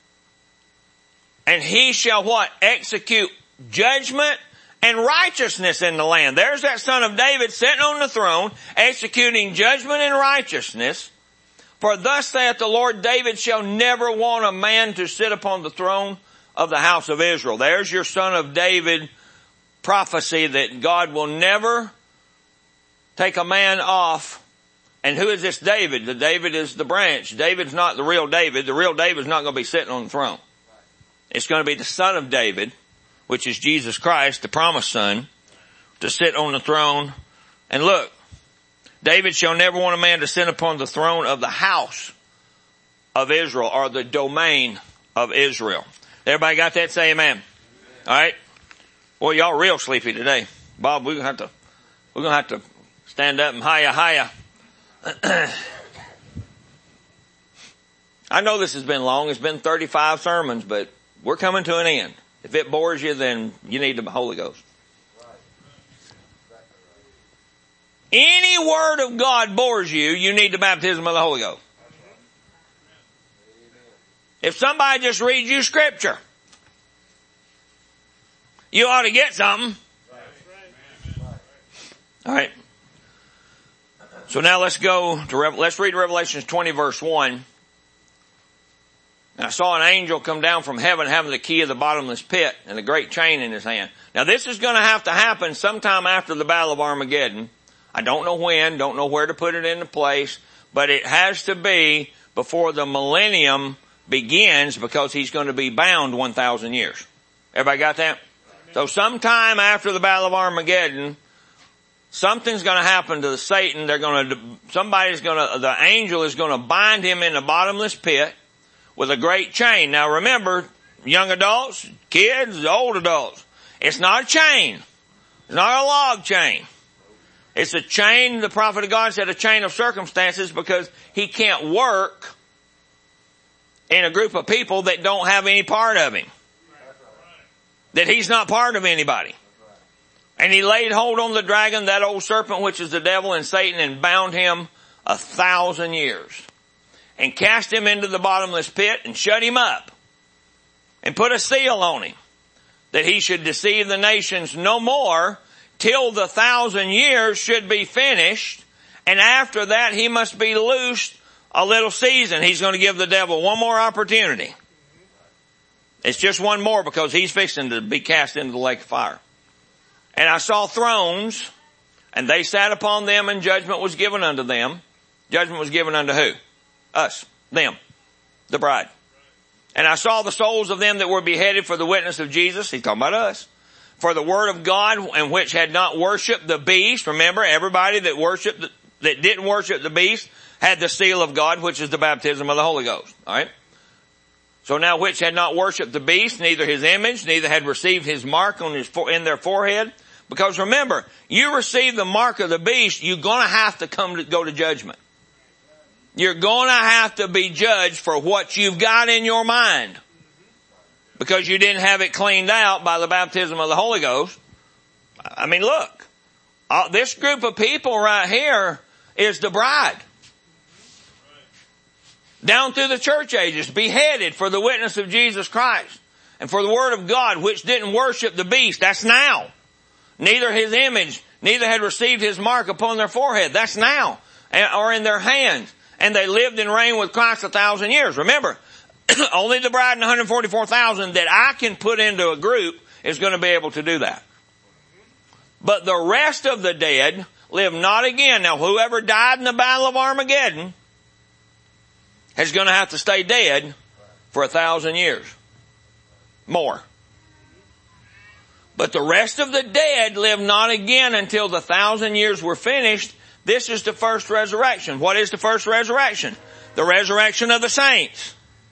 and he shall what? Execute judgment and righteousness in the land. There's that son of David sitting on the throne, executing judgment and righteousness. For thus saith the Lord, David shall never want a man to sit upon the throne of the house of Israel. There's your son of David prophecy that God will never take a man off. And who is this David? The David is the branch. David's not the real David. The real David's not going to be sitting on the throne. It's going to be the son of David, which is Jesus Christ, the promised son, to sit on the throne. And look, David shall never want a man to sit upon the throne of the house of Israel, or the domain of Israel. Everybody got that? Say amen. Alright? Boy, y'all real sleepy today. Bob, we're gonna have to stand up and hiya. I know this has been long. It's been 35 sermons, but we're coming to an end. If it bores you, then you need the Holy Ghost. Any word of God bores you, you need the baptism of the Holy Ghost. If somebody just reads you scripture, you ought to get something. Alright. So now let's read Revelation 20 verse 1. And I saw an angel come down from heaven having the key of the bottomless pit and a great chain in his hand. Now this is going to have to happen sometime after the Battle of Armageddon. I don't know when, don't know where to put it into place, but it has to be before the millennium begins, because he's going to be bound 1,000 years. Everybody got that? So sometime after the Battle of Armageddon, something's going to happen to Satan. The angel is going to bind him in the bottomless pit with a great chain. Now remember, young adults, kids, old adults, it's not a chain. It's not a log chain. It's a chain, the prophet of God said, a chain of circumstances, because he can't work in a group of people that don't have any part of him. That he's not part of anybody. And he laid hold on the dragon, that old serpent, which is the devil and Satan, and bound him 1,000 years. And cast him into the bottomless pit and shut him up. And put a seal on him, that he should deceive the nations no more till the 1,000 years should be finished. And after that he must be loosed a little season. He's going to give the devil one more opportunity. It's just one more, because he's fixing to be cast into the lake of fire. And I saw thrones, and they sat upon them, and judgment was given unto them. Judgment was given unto who? Us. Them. The bride. And I saw the souls of them that were beheaded for the witness of Jesus. He's talking about us. For the word of God, and which had not worshipped the beast. Remember, everybody that didn't worship the beast had the seal of God, which is the baptism of the Holy Ghost. Alright? So now, which had not worshipped the beast, neither his image, neither had received his mark in their forehead. Because remember, you receive the mark of the beast, you're gonna have to go to judgment. You're gonna have to be judged for what you've got in your mind. because you didn't have it cleaned out by the baptism of the Holy Ghost. I mean, look, this group of people right here is the bride. Down through the church ages, beheaded for the witness of Jesus Christ and for the word of God, which didn't worship the beast. That's now. Neither his image, neither had received his mark upon their forehead. That's now. Or in their hands. And they lived and reigned with Christ 1,000 years. Remember, only the bride and 144,000 that I can put into a group is going to be able to do that. But the rest of the dead live not again. Now, whoever died in the Battle of Armageddon is going to have to stay dead for 1,000 years. More. But the rest of the dead live not again until the 1,000 years were finished. This is the first resurrection. What is the first resurrection? The resurrection of the saints,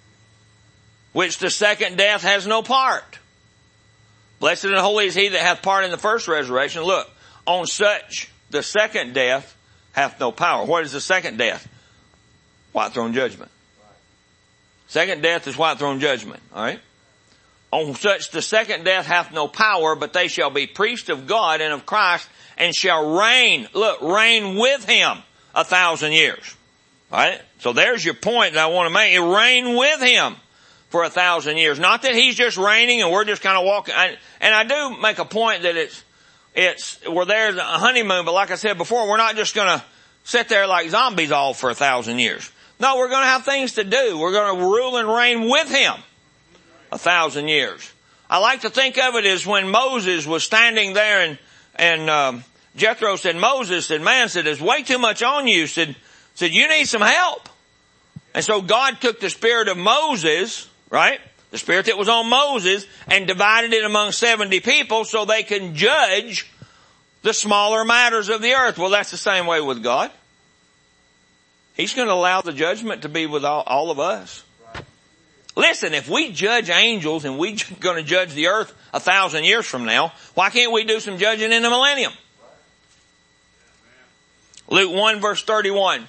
which the second death has no part. Blessed and holy is he that hath part in the first resurrection. Look, on such the second death hath no power. What is the second death? White throne judgment. Second death is white throne judgment. All right. On such the second death hath no power, but they shall be priests of God and of Christ, and shall reign. Look, reign with him 1,000 years. All right. So there's your point that I want to make. Reign with him for 1,000 years. Not that he's just reigning and we're just kind of walking. And I do make a point that we're there as a honeymoon, but like I said before, we're not just going to sit there like zombies all for 1,000 years. No, we're going to have things to do. We're going to rule and reign with him 1,000 years. I like to think of it as when Moses was standing there and Jethro said, Moses said, man, said, there's way too much on you. Said, you need some help. And so God took the spirit of Moses, right? The spirit that was on Moses, and divided it among 70 people so they can judge the smaller matters of the earth. Well, that's the same way with God. He's going to allow the judgment to be with all of us. Listen, if we judge angels and we're going to judge the earth 1,000 years from now, why can't we do some judging in the millennium? Luke 1 verse 31.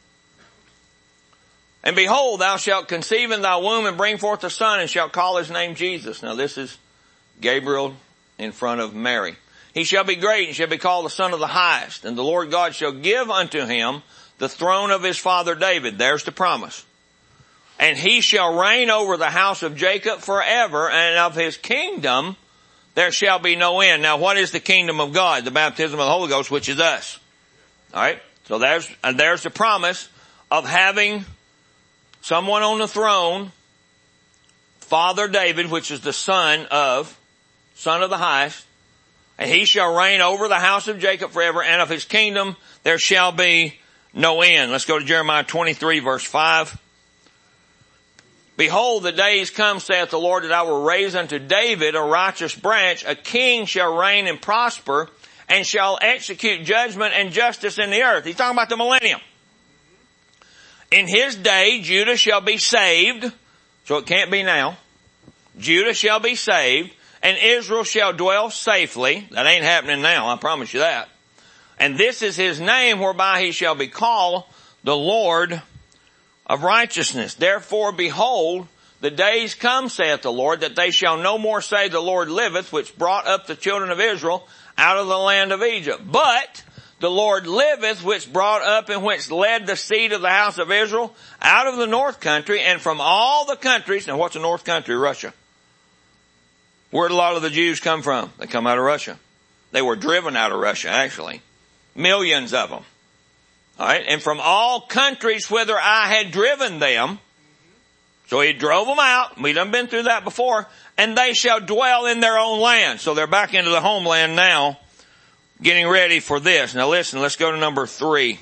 And behold, thou shalt conceive in thy womb and bring forth a son, and shalt call his name Jesus. Now this is Gabriel in front of Mary. He shall be great and shall be called the Son of the Highest. And the Lord God shall give unto him the throne of his father David. There's the promise. And he shall reign over the house of Jacob forever, and of his kingdom there shall be no end. Now what is the kingdom of God? The baptism of the Holy Ghost, which is us. Alright? So there's the promise of having someone on the throne, Father David, which is the Son of the Highest, and he shall reign over the house of Jacob forever, and of his kingdom there shall be no end. Let's go to Jeremiah 23 verse 5. Behold, the days come, saith the Lord, that I will raise unto David a righteous branch. A king shall reign and prosper, and shall execute judgment and justice in the earth. He's talking about the millennium. In his day, Judah shall be saved. So it can't be now. Judah shall be saved, and Israel shall dwell safely. That ain't happening now, I promise you that. And this is his name whereby he shall be called the Lord of righteousness. Therefore, behold, the days come, saith the Lord, that they shall no more say, the Lord liveth, which brought up the children of Israel out of the land of Egypt. But the Lord liveth, which brought up and which led the seed of the house of Israel out of the north country and from all the countries. Now what's the north country? Russia. Where did a lot of the Jews come from? They come out of Russia. They were driven out of Russia, actually. Millions of them. Alright, and from all countries whither I had driven them. So he drove them out. We done been through that before. And they shall dwell in their own land. So they're back into the homeland now, getting ready for this. Now listen, let's go to number 3.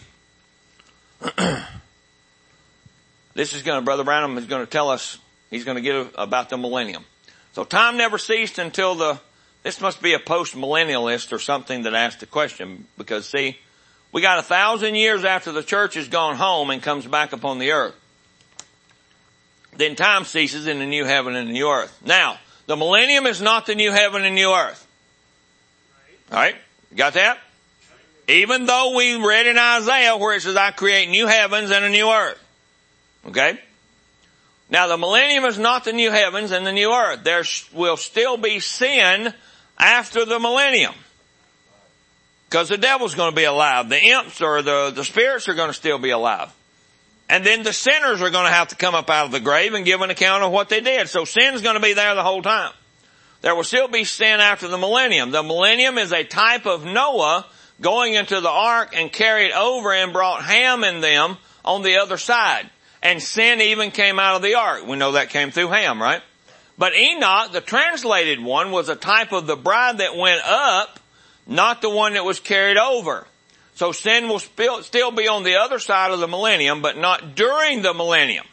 Brother Branham is going to tell us, he's going to get about the millennium. So time never ceased until this must be a post-millennialist or something that asked the question. Because see, we got 1,000 years after the church has gone home and comes back upon the earth. Then time ceases in the new heaven and the new earth. Now, the millennium is not the new heaven and new earth. Alright? Got that? Even though we read in Isaiah where it says, I create new heavens and a new earth. Okay? Now the millennium is not the new heavens and the new earth. There will still be sin after the millennium. Because the devil's going to be alive. The imps or the spirits are going to still be alive. And then the sinners are going to have to come up out of the grave and give an account of what they did. So sin's going to be there the whole time. There will still be sin after the millennium. The millennium is a type of Noah going into the ark and carried over and brought Ham and them on the other side. And sin even came out of the ark. We know that came through Ham, right? But Enoch, the translated one, was a type of the bride that went up, not the one that was carried over. So sin will still be on the other side of the millennium, but not during the millennium.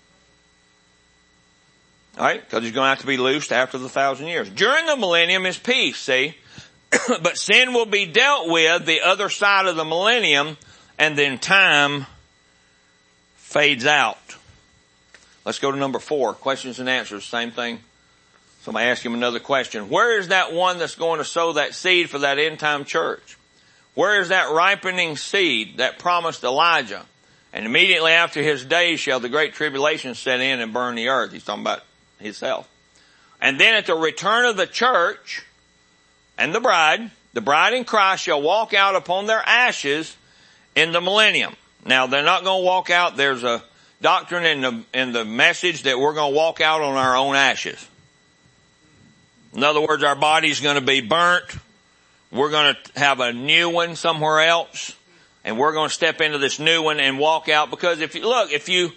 Alright? Because he's going to have to be loosed after the 1,000 years. During the millennium is peace, see? But sin will be dealt with the other side of the millennium, and then time fades out. Let's go to number 4. Questions and answers. Same thing. Somebody ask him another question. Where is that one that's going to sow that seed for that end time church? Where is that ripening seed that promised Elijah? And immediately after his days shall the great tribulation set in and burn the earth. He's talking about himself. And then at the return of the church and the bride in Christ shall walk out upon their ashes in the millennium. Now they're not going to walk out. There's a doctrine in the message that we're going to walk out on our own ashes. In other words, our body's going to be burnt. We're going to have a new one somewhere else. And we're going to step into this new one and walk out. Because if you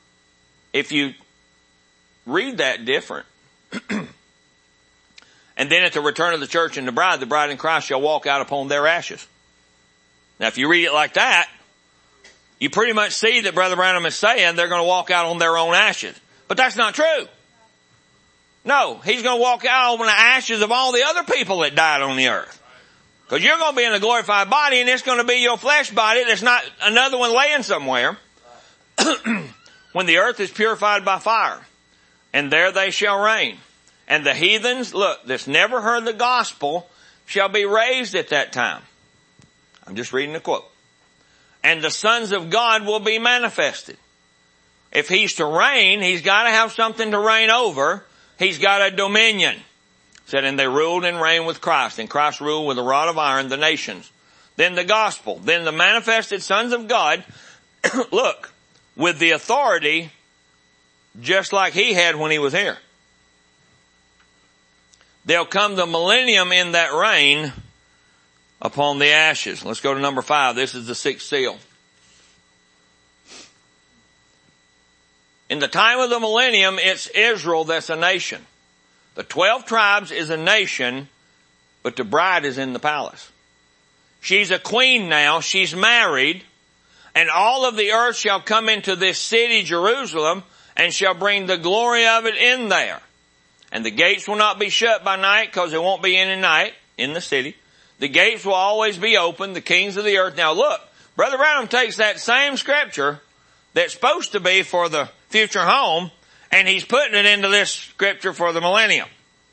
read that different. And then at the return of the church and the bride in Christ shall walk out upon their ashes. Now if you read it like that, you pretty much see that Brother Branham is saying they're going to walk out on their own ashes. But that's not true. No, he's going to walk out on the ashes of all the other people that died on the earth. Because you're going to be in a glorified body, and it's going to be your flesh body. There's not another one laying somewhere. When the earth is purified by fire, and there they shall reign. And the heathens, look, that's never heard the gospel, shall be raised at that time. I'm just reading the quote. And the sons of God will be manifested. If he's to reign, he's got to have something to reign over. He's got a dominion. It said, and they ruled and reigned with Christ, and Christ ruled with a rod of iron the nations. Then the gospel, then the manifested sons of God, look, with the authority just like he had when he was here. There'll come the millennium in that reign upon the ashes. Let's go to number 5. This is the 6th seal. In the time of the millennium, it's Israel that's a nation. The 12 tribes is a nation, but the bride is in the palace. She's a queen now. She's married. And all of the earth shall come into this city, Jerusalem, and shall bring the glory of it in there. And the gates will not be shut by night, because there won't be any night in the city. The gates will always be open, the kings of the earth. Now look, Brother Branham takes that same scripture that's supposed to be for the future home, and he's putting it into this scripture for the millennium.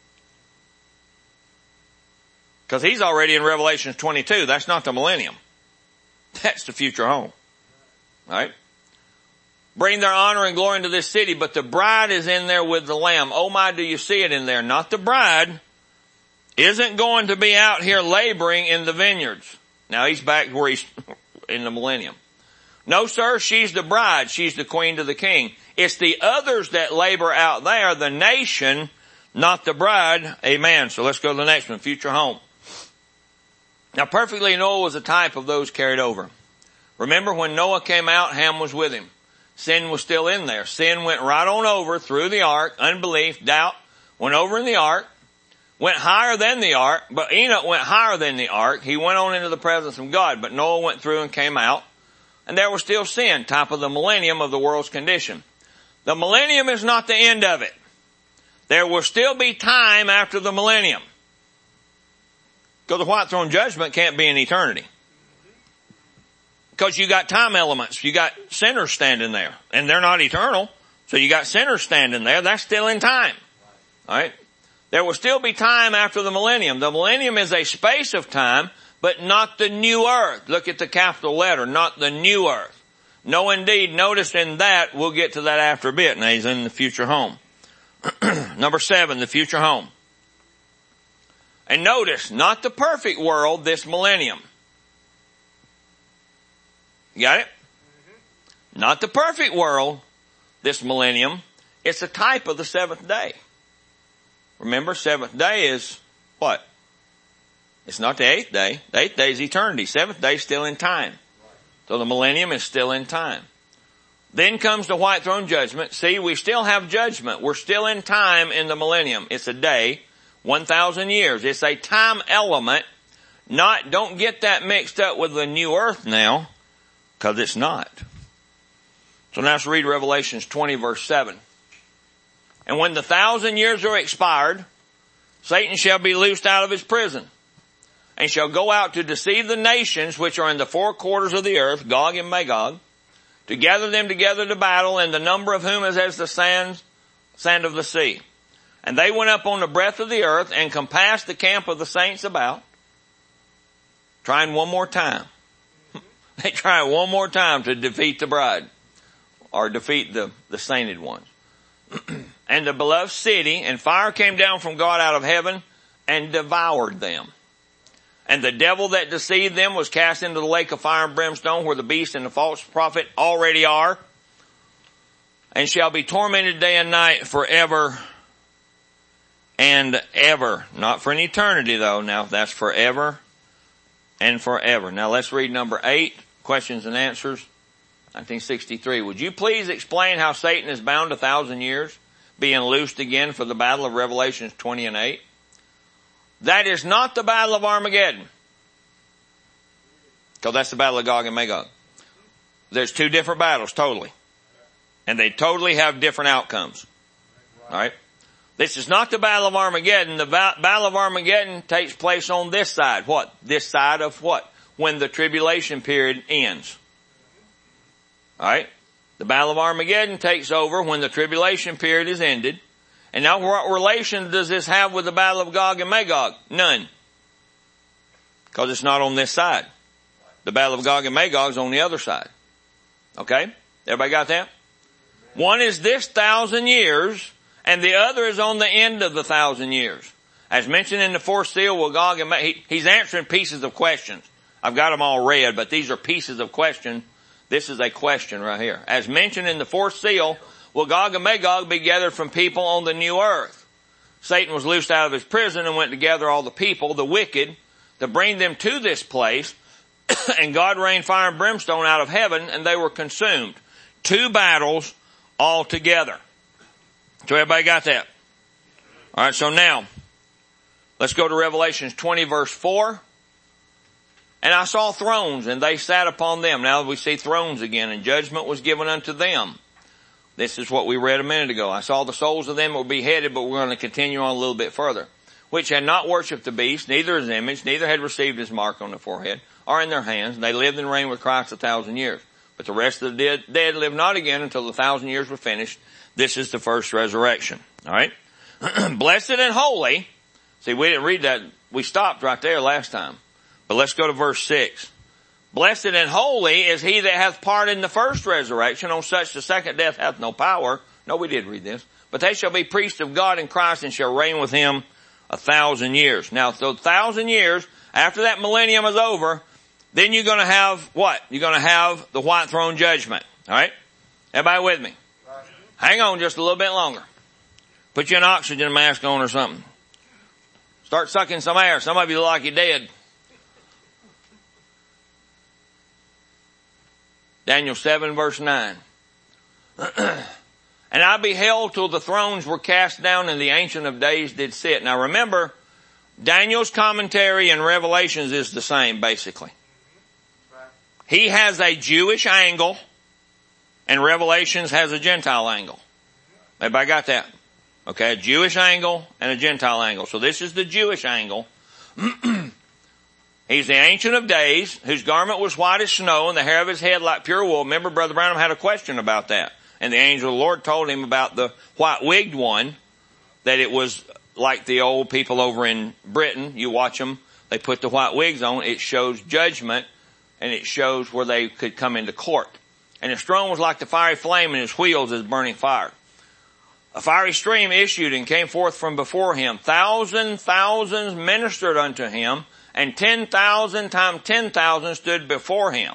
Because he's already in Revelation 22. That's not the millennium. That's the future home. Right? Bring their honor and glory into this city, but the bride is in there with the Lamb. Oh my, do you see it in there? Not the bride isn't going to be out here laboring in the vineyards. Now he's back where he's in the millennium. No sir, she's the bride. She's the queen to the king. It's the others that labor out there, the nation, not the bride. Amen. So let's go to the next one, future home. Now perfectly Noah was a type of those carried over. Remember when Noah came out, Ham was with him. Sin was still in there. Sin went right on over through the ark. Unbelief, doubt, went over in the ark. Went higher than the ark, but Enoch went higher than the ark. He went on into the presence of God, but Noah went through and came out. And there was still sin, type of the millennium of the world's condition. The millennium is not the end of it. There will still be time after the millennium. Because the white throne judgment can't be in eternity. Because you got time elements. You got sinners standing there. And they're not eternal. So you got sinners standing there. That's still in time. Alright? There will still be time after the millennium. The millennium is a space of time, but not the new earth. Look at the capital letter, not the new earth. No, indeed. Notice in that, we'll get to that after a bit. Now he's in the future home. Number 7, the future home. And notice, not the perfect world, this millennium. You got it? Mm-hmm. Not the perfect world, this millennium. It's a type of the 7th day. Remember, 7th day is what? It's not the 8th day. The 8th day is eternity. 7th day is still in time. So the millennium is still in time. Then comes the white throne judgment. See, we still have judgment. We're still in time in the millennium. It's a day, 1,000 years. It's a time element. Don't get that mixed up with the new earth now, because it's not. So now let's read Revelations 20 verse 7. And when the 1,000 years are expired, Satan shall be loosed out of his prison, and shall go out to deceive the nations which are in the 4 quarters of the earth, Gog and Magog, to gather them together to battle, and the number of whom is as the sand of the sea. And they went up on the breadth of the earth, and compassed the camp of the saints about, trying one more time. They try one more time to defeat the bride, or defeat the sainted ones. And the beloved city, and fire came down from God out of heaven, and devoured them. And the devil that deceived them was cast into the lake of fire and brimstone, where the beast and the false prophet already are, and shall be tormented day and night forever and ever. Not for an eternity though. Now that's forever and forever. Now let's read number 8, questions and answers, 1963. Would you please explain how Satan is bound 1,000 years, being loosed again for the battle of Revelations 20 and 8? That is not the battle of Armageddon. Because that's the battle of Gog and Magog. There's 2 different battles, totally. And they totally have different outcomes. Alright? This is not the battle of Armageddon. The battle of Armageddon takes place on this side. What? This side of what? When the tribulation period ends. Alright? The battle of Armageddon takes over when the tribulation period is ended. And now what relation does this have with the battle of Gog and Magog? None. Because it's not on this side. The battle of Gog and Magog is on the other side. Okay? Everybody got that? One is this 1,000 years, and the other is on the end of the 1,000 years. As mentioned in the 4th seal with Gog and Magog, he's answering pieces of questions. I've got them all read, but these are pieces of question. This is a question right here. As mentioned in the 4th seal, will Gog and Magog be gathered from people on the new earth? Satan was loosed out of his prison and went to gather all the people, the wicked, to bring them to this place. And God rained fire and brimstone out of heaven, and they were consumed. 2 battles all together. So everybody got that? Alright, so now, let's go to Revelations 20 verse 4. And I saw thrones, and they sat upon them. Now we see thrones again, and judgment was given unto them. This is what we read a minute ago. I saw the souls of them were beheaded, but we're going to continue on a little bit further. Which had not worshipped the beast, neither his image, neither had received his mark on the forehead, or in their hands. And they lived and reigned with Christ 1,000 years. But the rest of the dead lived not again until the 1,000 years were finished. This is the first resurrection. Alright? Blessed and holy. See, we didn't read that. We stopped right there last time. But let's go to verse 6. Blessed and holy is he that hath part in the first resurrection. On such the second death hath no power. No, we did read this. But they shall be priests of God in Christ, and shall reign with him 1,000 years. Now, so 1,000 years, after that millennium is over, then you're going to have what? You're going to have the white throne judgment. Alright? Everybody with me? Hang on just a little bit longer. Put you an oxygen mask on or something. Start sucking some air. Some of you look like you're dead. Daniel 7 verse 9. And I beheld till the thrones were cast down, and the Ancient of Days did sit. Now remember, Daniel's commentary and Revelations is the same, basically. He has a Jewish angle, and Revelations has a Gentile angle. Everybody got that? Okay, a Jewish angle and a Gentile angle. So this is the Jewish angle. He's the Ancient of Days, whose garment was white as snow, and the hair of his head like pure wool. Remember, Brother Branham had a question about that. And the angel of the Lord told him about the white-wigged one, that it was like the old people over in Britain. You watch them, they put the white wigs on. It shows judgment, and it shows where they could come into court. and his throne was like the fiery flame, and his wheels as burning fire. A fiery stream issued and came forth from before him. Thousands ministered unto him, and 10,000 times 10,000 stood before him.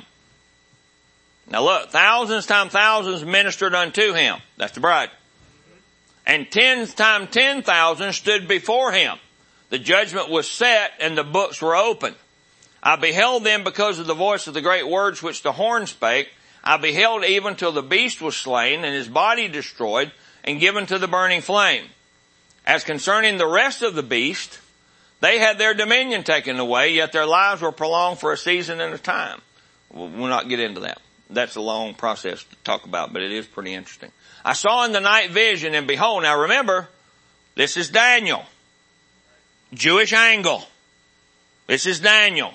Now look, thousands times thousands ministered unto him. That's the bride. And 10 times 10,000 stood before him. The judgment was set, and the books were opened. I beheld them because of the voice of the great words which the horn spake. I beheld even till the beast was slain, and his body destroyed, and given to the burning flame. As concerning the rest of the beast, they had their dominion taken away, yet their lives were prolonged for a season and a time. We'll not get into that. That's a long process to talk about, but it is pretty interesting. I saw in the night vision, and behold, now remember, this is Daniel. Jewish angle. This is Daniel.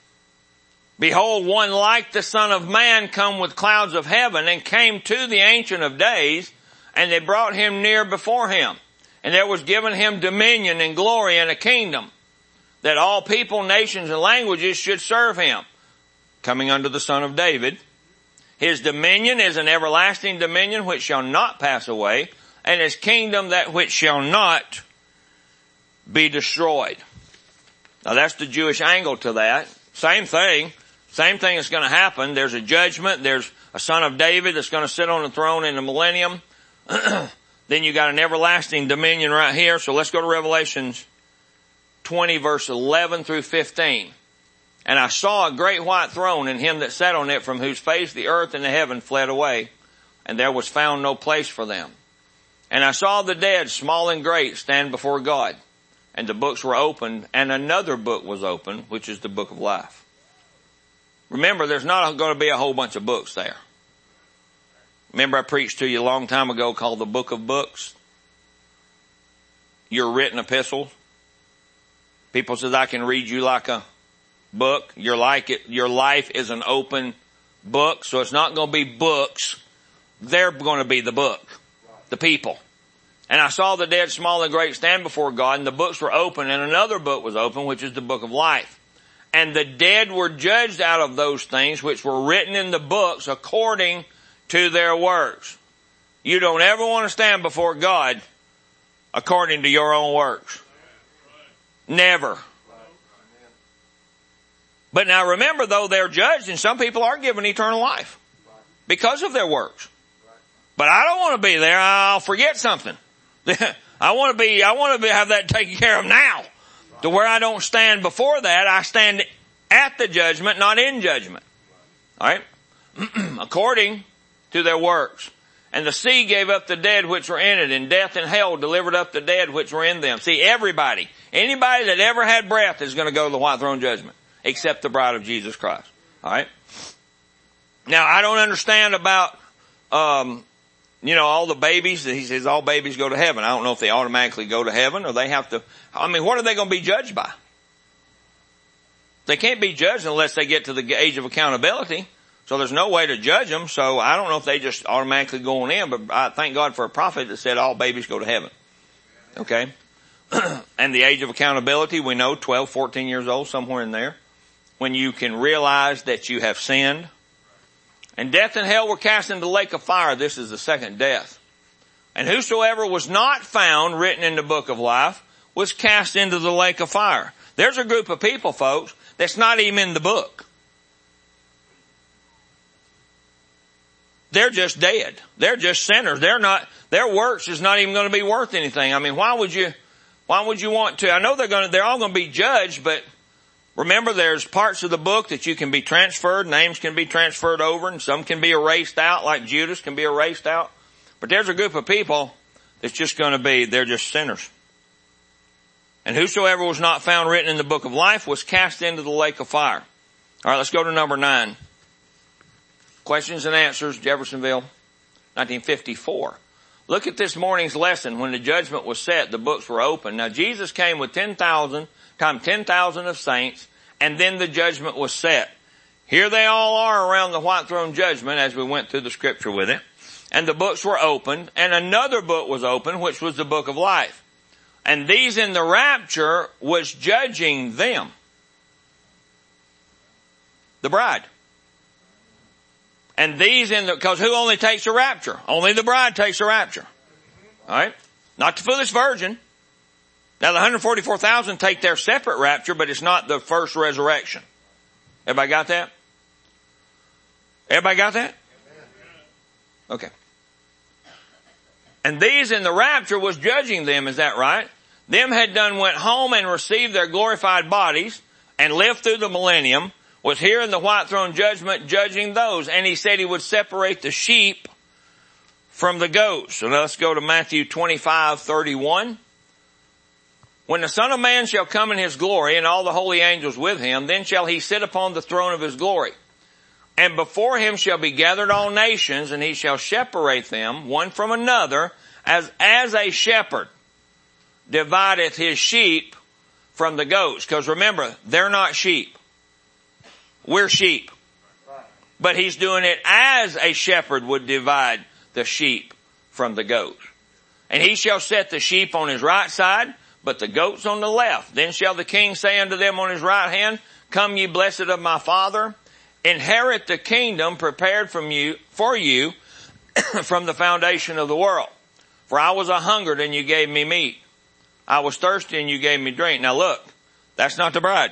Behold, one like the Son of Man come with clouds of heaven, and came to the Ancient of Days, and they brought him near before him. And there was given him dominion and glory and a kingdom, that all people, nations, and languages should serve him. Coming under the Son of David. His dominion is an everlasting dominion which shall not pass away, and his kingdom that which shall not be destroyed. Now that's the Jewish angle to that. Same thing is going to happen. There's a judgment. There's a Son of David that's going to sit on the throne in the millennium. Then you got an everlasting dominion right here. So let's go to Revelations 20 verse 11 through 15. And I saw a great white throne, and him that sat on it, from whose face the earth and the heaven fled away, and there was found no place for them. And I saw the dead, small and great, stand before God. And the books were opened, and another book was opened, which is the book of life. Remember, there's not going to be a whole bunch of books there. Remember I preached to you a long time ago called the Book of Books? Your written epistles. People says, I can read you like a book. Your life is an open book, so it's not going to be books. They're going to be the book. The people. And I saw the dead, small and great, stand before God, and the books were open, and another book was open, which is the book of life. And the dead were judged out of those things which were written in the books according to their works. You don't ever want to stand before God according to your own works. Never. But now remember though, they're judged, and some people are given eternal life because of their works. But I don't want to be there. I'll forget something. I want to have that taken care of now. To where I don't stand before that, I stand at the judgment, not in judgment. Alright? According to their works. And the sea gave up the dead which were in it, and death and hell delivered up the dead which were in them. See, anybody that ever had breath is going to go to the white throne judgment, except the bride of Jesus Christ. Alright? Now, I don't understand about, all the babies. He says all babies go to heaven. I don't know if they automatically go to heaven or they have to, what are they going to be judged by? They can't be judged unless they get to the age of accountability. So there's no way to judge them. So I don't know if they just automatically go on in, but I thank God for a prophet that said all babies go to heaven. Okay. And the age of accountability, we know 12, 14 years old, somewhere in there, when you can realize that you have sinned. And death and hell were cast into the lake of fire. This is the second death. And whosoever was not found written in the book of life was cast into the lake of fire. There's a group of people, folks, that's not even in the book. They're just dead. They're just sinners. Their works is not even going to be worth anything. Why would you want to? I know they're all going to be judged, but remember, there's parts of the book that you can be transferred. Names can be transferred over, and some can be erased out, like Judas can be erased out. But there's a group of people that's just going to be, they're just sinners. And whosoever was not found written in the book of life was cast into the lake of fire. All right, let's go to number 9. Questions and answers, Jeffersonville, 1954. Look at this morning's lesson. When the judgment was set, the books were open. Now, Jesus came with 10,000 times 10,000 of saints, and then the judgment was set. Here they all are around the white throne judgment as we went through the scripture with it. And the books were opened, and another book was opened, which was the book of life. And these in the rapture was judging them. The bride. And these because who only takes the rapture? Only the bride takes the rapture. Alright? Not the foolish virgin. Now the 144,000 take their separate rapture, but it's not the first resurrection. Everybody got that? Everybody got that? Okay. And these in the rapture was judging them, is that right? Them had went home and received their glorified bodies and lived through the millennium, was here in the white throne judgment judging those. And he said he would separate the sheep from the goats. So now let's go to Matthew 25:31. When the Son of Man shall come in his glory and all the holy angels with him, then shall he sit upon the throne of his glory. And before him shall be gathered all nations, and he shall separate them one from another, as a shepherd divideth his sheep from the goats. Because remember, they're not sheep. We're sheep. But he's doing it as a shepherd would divide the sheep from the goats. And he shall set the sheep on his right side, but the goats on the left. Then shall the king say unto them on his right hand, Come ye blessed of my Father, inherit the kingdom prepared for you from the foundation of the world. For I was a hungered and you gave me meat. I was thirsty and you gave me drink. Now look, that's not the bride.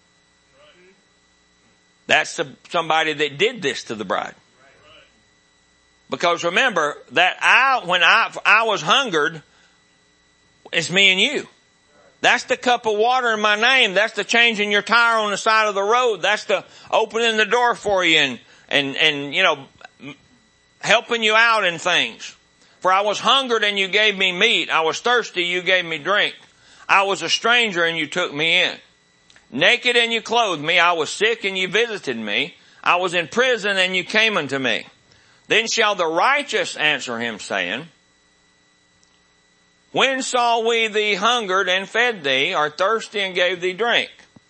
That's somebody that did this to the bride. Because remember that when I was hungered, it's me and you. That's the cup of water in my name. That's the changing your tire on the side of the road. That's the opening the door for you and you know, helping you out in things. For I was hungered and you gave me meat. I was thirsty, you gave me drink. I was a stranger and you took me in. Naked and you clothed me. I was sick and you visited me. I was in prison and you came unto me. Then shall the righteous answer him, saying, When saw we thee hungered and fed thee, or thirsty and gave thee drink?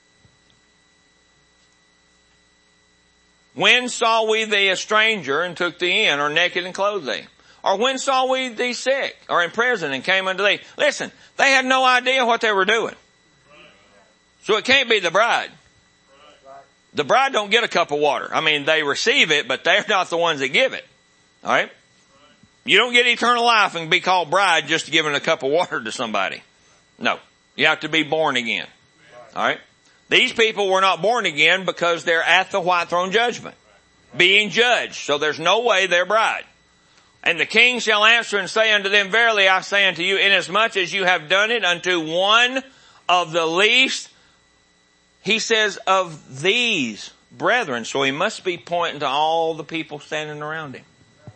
When saw we thee a stranger and took thee in, or naked and clothed thee? Or when saw we thee sick, or in prison and came unto thee? Listen, they had no idea what they were doing. So it can't be the bride. The bride don't get a cup of water. I mean, they receive it, but they're not the ones that give it. Alright? You don't get eternal life and be called bride just giving a cup of water to somebody. No. You have to be born again. Alright? These people were not born again because they're at the white throne judgment, being judged. So there's no way they're bride. And the king shall answer and say unto them, Verily I say unto you, inasmuch as you have done it unto one of the least, he says, of these brethren. So he must be pointing to all the people standing around him.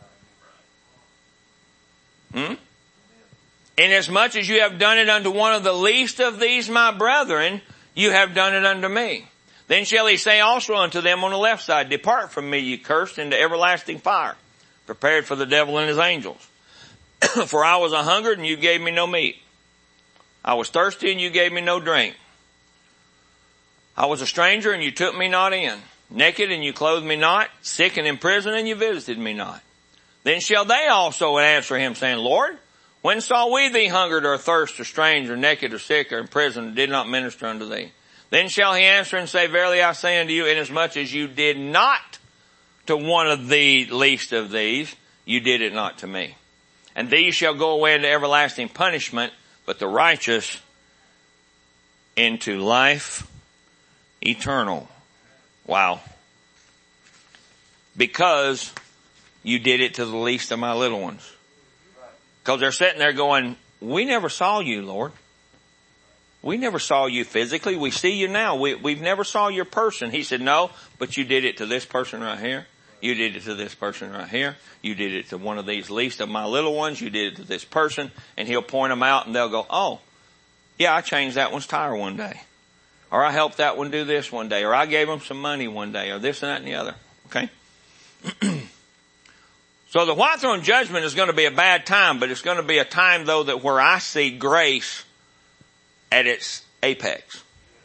Inasmuch as you have done it unto one of the least of these my brethren, you have done it unto me. Then shall he say also unto them on the left side, Depart from me, ye cursed, into everlasting fire, prepared for the devil and his angels. For I was a hungered and you gave me no meat. I was thirsty and you gave me no drink. I was a stranger and you took me not in. Naked and you clothed me not. Sick and in prison and you visited me not. Then shall they also answer him, saying, Lord, when saw we thee hungered or thirst or strange or naked or sick or in prison and did not minister unto thee? Then shall he answer and say, Verily I say unto you, inasmuch as you did not to one of the least of these, you did it not to me. And these shall go away into everlasting punishment, but the righteous into life eternal. Wow. Because you did it to the least of my little ones. Because they're sitting there going, we never saw you, Lord. We never saw you physically. We see you now. We've never saw your person. He said, no, but you did it to this person right here. You did it to this person right here. You did it to one of these least of my little ones. You did it to this person. And he'll point them out and they'll go, oh, yeah, I changed that one's tire one day. Or I helped that one do this one day. Or I gave them some money one day. Or this and that and the other. Okay? So the white throne judgment is going to be a bad time, but it's going to be a time though that where I see grace at its apex.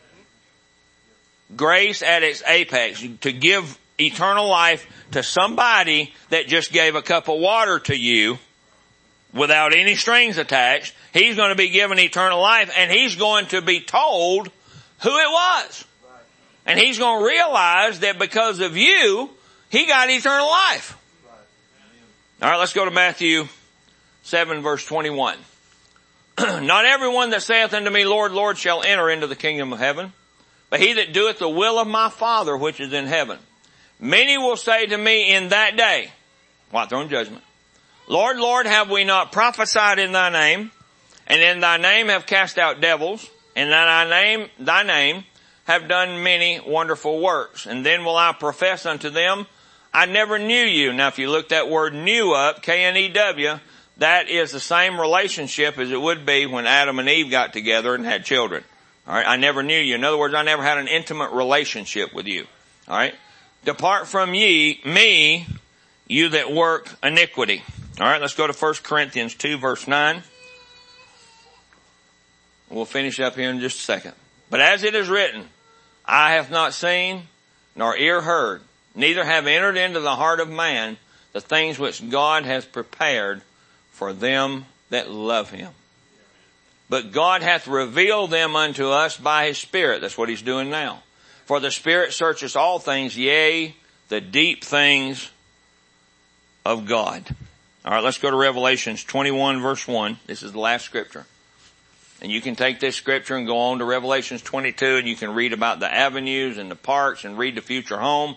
Grace at its apex. To give eternal life to somebody that just gave a cup of water to you without any strings attached. He's going to be given eternal life and he's going to be told who it was. And he's going to realize that because of you, he got eternal life. All right, let's go to Matthew 7 verse 21. Not everyone that saith unto me, Lord, Lord, shall enter into the kingdom of heaven, but he that doeth the will of my Father which is in heaven. Many will say to me in that day, while throne judgment, Lord, Lord, have we not prophesied in thy name, and in thy name have cast out devils, and in thy name have done many wonderful works? And then will I profess unto them, I never knew you. Now if you look that word knew up, K-N-E-W, that is the same relationship as it would be when Adam and Eve got together and had children. All right, I never knew you. In other words, I never had an intimate relationship with you. All right, depart from me, you that work iniquity. All right, let's go to 1 Corinthians 2 verse 9. We'll finish up here in just a second. But as it is written, eye hath not seen, nor ear heard, neither have entered into the heart of man the things which God has prepared for them that love him. But God hath revealed them unto us by his Spirit. That's what he's doing now. For the Spirit searcheth all things, yea, the deep things of God. All right, let's go to Revelations 21 verse 1. This is the last scripture. And you can take this scripture and go on to Revelations 22 and you can read about the avenues and the parks and read the future home.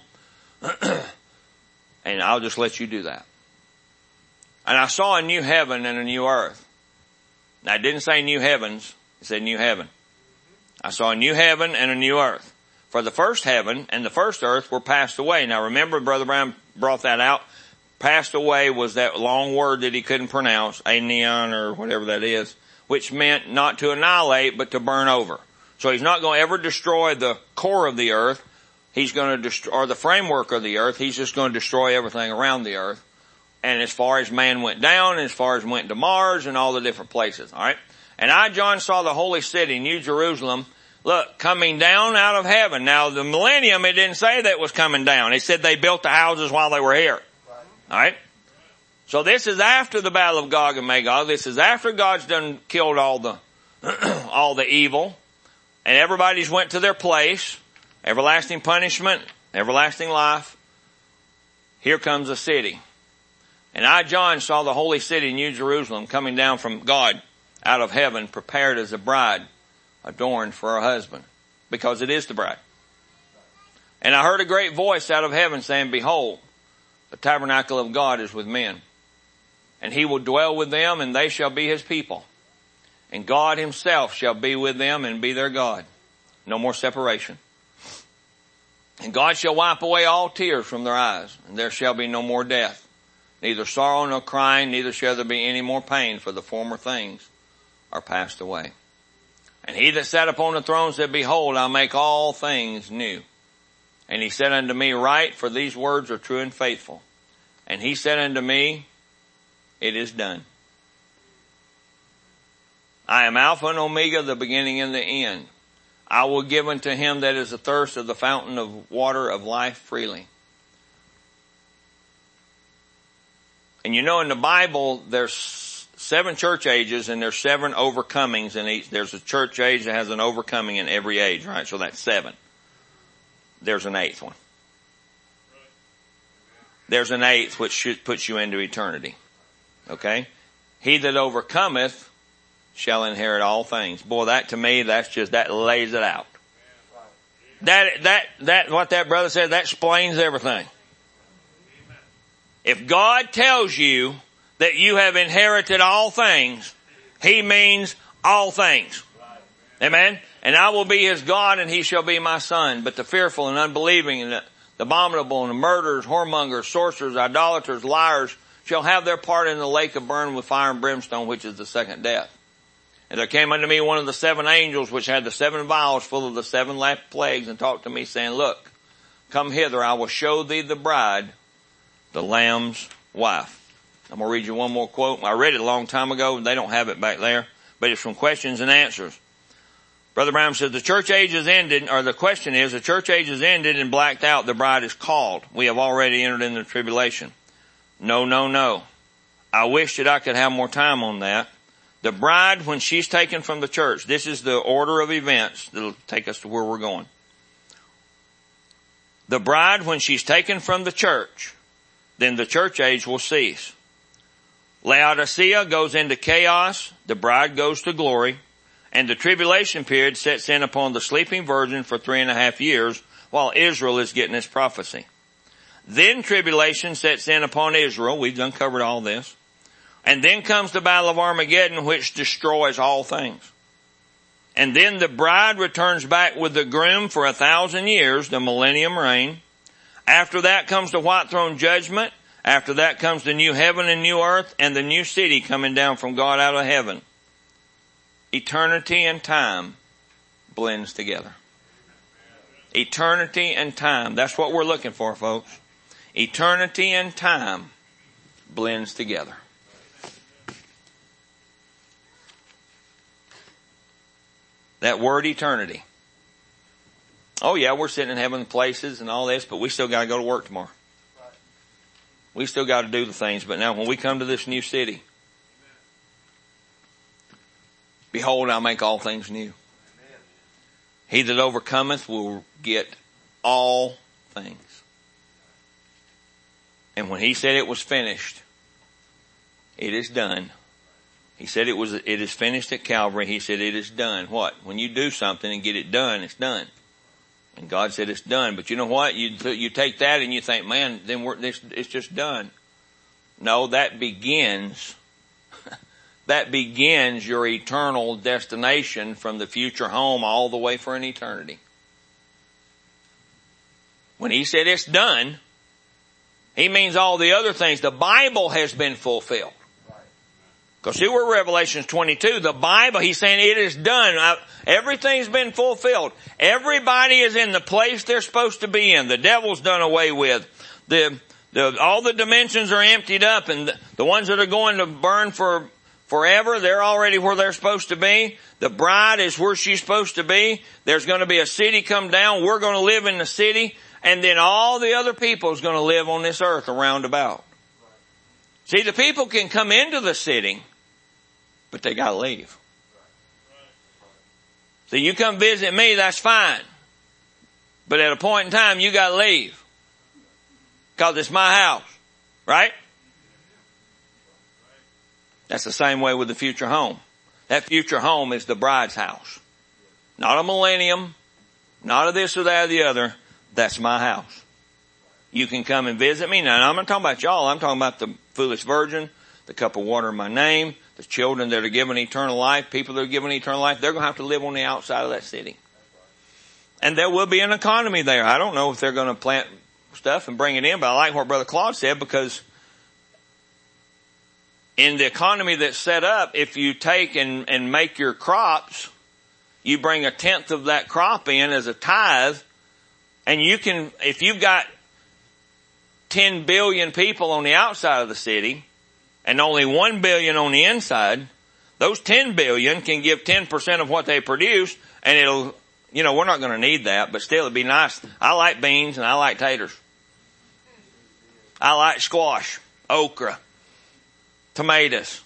And I'll just let you do that. And I saw a new heaven and a new earth. Now it didn't say new heavens, it said new heaven. I saw a new heaven and a new earth. For the first heaven and the first earth were passed away. Now remember, Brother Brown brought that out. Passed away was that long word that he couldn't pronounce, aeon or whatever that is, which meant not to annihilate, but to burn over. So he's not going to ever destroy the core of the earth. He's going to destroy, or the framework of the earth. He's just going to destroy everything around the earth. And as far as man went down, and as far as went to Mars and all the different places. All right. And I, John, saw the holy city, New Jerusalem, look, coming down out of heaven. Now the millennium, it didn't say that it was coming down. It said they built the houses while they were here. All right. So this is after the battle of Gog and Magog. This is after God's done killed all the evil, and everybody's went to their place. Everlasting punishment, everlasting life. Here comes a city. And I, John, saw the holy city, New Jerusalem, coming down from God out of heaven, prepared as a bride, adorned for her husband, because it is the bride. And I heard a great voice out of heaven saying, behold, the tabernacle of God is with men, and he will dwell with them, and they shall be his people. And God himself shall be with them and be their God. No more separation. And God shall wipe away all tears from their eyes, and there shall be no more death, neither sorrow nor crying, neither shall there be any more pain, for the former things are passed away. And he that sat upon the throne said, behold, I'll make all things new. And he said unto me, write, for these words are true and faithful. And he said unto me, it is done. I am Alpha and Omega, the beginning and the end. I will give unto him that is athirst of the fountain of water of life freely. And you know, in the Bible, there's 7 church ages and there's 7 overcomings in each. There's a church age that has an overcoming in every age, right? So that's 7. There's an 8th one. There's an 8th which should put you into eternity. Okay? He that overcometh shall inherit all things. Boy, that to me, that lays it out. That, what that brother said, that explains everything. If God tells you that you have inherited all things, he means all things. Amen? And I will be his God and he shall be my son. But the fearful and unbelieving and the abominable and the murderers, whoremongers, sorcerers, idolaters, liars shall have their part in the lake of burning with fire and brimstone, which is the second death. And there came unto me one of the 7 angels which had the 7 vials full of the 7 last plagues, and talked to me, saying, look, come hither, I will show thee the bride, the Lamb's wife. I'm going to read you one more quote. I read it a long time ago, and they don't have it back there, but it's from Questions and Answers. Brother Brown said, the church age is ended, or the question is, the church age is ended and blacked out, the bride is called. We have already entered into the tribulation. No, no, no. I wish that I could have more time on that. The bride, when she's taken from the church, this is the order of events that'll take us to where we're going. The bride, when she's taken from the church, then the church age will cease. Laodicea goes into chaos, the bride goes to glory, and the tribulation period sets in upon the sleeping virgin for 3.5 years while Israel is getting its prophecy. Then tribulation sets in upon Israel. We've uncovered all this. And then comes the battle of Armageddon, which destroys all things. And then the bride returns back with the groom for 1,000 years, the millennium reign. After that comes the white throne judgment. After that comes the new heaven and new earth and the new city coming down from God out of heaven. Eternity and time blends together. Eternity and time. That's what we're looking for, folks. Eternity and time blends together. That word eternity. Oh yeah, we're sitting in heavenly places and all this, but we still got to go to work tomorrow. We still got to do the things. But now when we come to this new city, behold, I'll make all things new. He that overcometh will get all things. And when he said it was finished, it is done. He said it is finished at Calvary. He said it is done. What? When you do something and get it done, it's done. And God said it's done. But you know what? You take that and you think, man, then it's just done. No, that begins your eternal destination from the future home all the way for an eternity. When he said it's done, he means all the other things. The Bible has been fulfilled. Because see, we're Revelation 22. The Bible, he's saying it is done. Everything's been fulfilled. Everybody is in the place they're supposed to be in. The devil's done away with. All the dimensions are emptied up, and the ones that are going to burn forever, they're already where they're supposed to be. The bride is where she's supposed to be. There's going to be a city come down. We're going to live in the city, and then all the other people is going to live on this earth around about. See, the people can come into the city, but they got to leave. So you come visit me, that's fine. But at a point in time, you got to leave. Because it's my house. Right? That's the same way with the future home. That future home is the bride's house. Not a millennium. Not a this or that or the other. That's my house. You can come and visit me. Now, I'm not talking about y'all. I'm talking about the foolish virgin, the cup of water in my name, the children that are given eternal life, people that are given eternal life. They're going to have to live on the outside of that city. And there will be an economy there. I don't know if they're going to plant stuff and bring it in, but I like what Brother Claude said, because in the economy that's set up, if you take and make your crops, you bring 1/10 of that crop in as a tithe, and you can, if you've got 10 billion people on the outside of the city and only 1 billion on the inside, those 10 billion can give 10% of what they produce, and it'll, we're not going to need that, but still it'd be nice. I like beans and I like taters. I like squash, okra, tomatoes.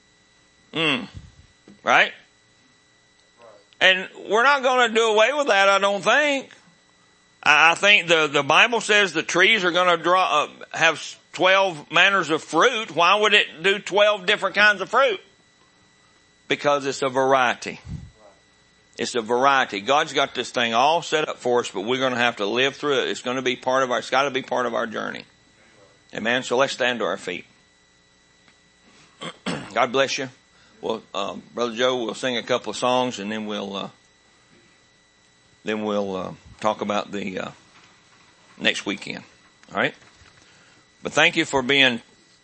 Right? And we're not going to do away with that, I don't think. I think the Bible says the trees are going to have 12 manners of fruit. Why would it do 12 different kinds of fruit? Because it's a variety. It's a variety. God's got this thing all set up for us, but we're going to have to live through it. It's going to be it's got to be part of our journey. Amen. So let's stand to our feet. God bless you. Well, Brother Joe will sing a couple of songs, and then we'll talk about the next weekend. All right? But thank you for being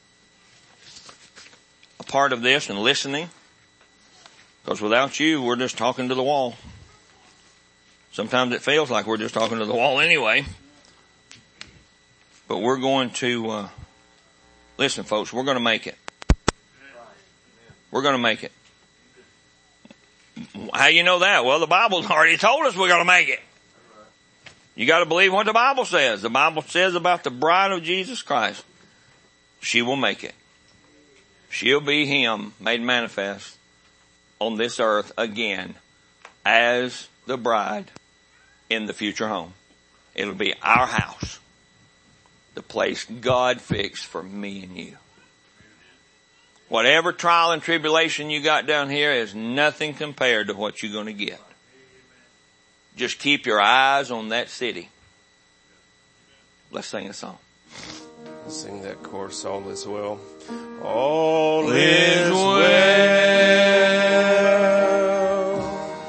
a part of this and listening. Because without you, we're just talking to the wall. Sometimes it feels like we're just talking to the wall anyway. But we're going to, listen folks, we're going to make it. We're going to make it. How you know that? Well, the Bible's already told us we're going to make it. You got to believe what the Bible says. The Bible says about the bride of Jesus Christ. She will make it. She'll be him made manifest on this earth again as the bride in the future home. It'll be our house. The place God fixed for me and you. Whatever trial and tribulation you got down here is nothing compared to what you're going to get. Just keep your eyes on that city. Let's sing a song.
Let's sing that chorus, all is well. All is well.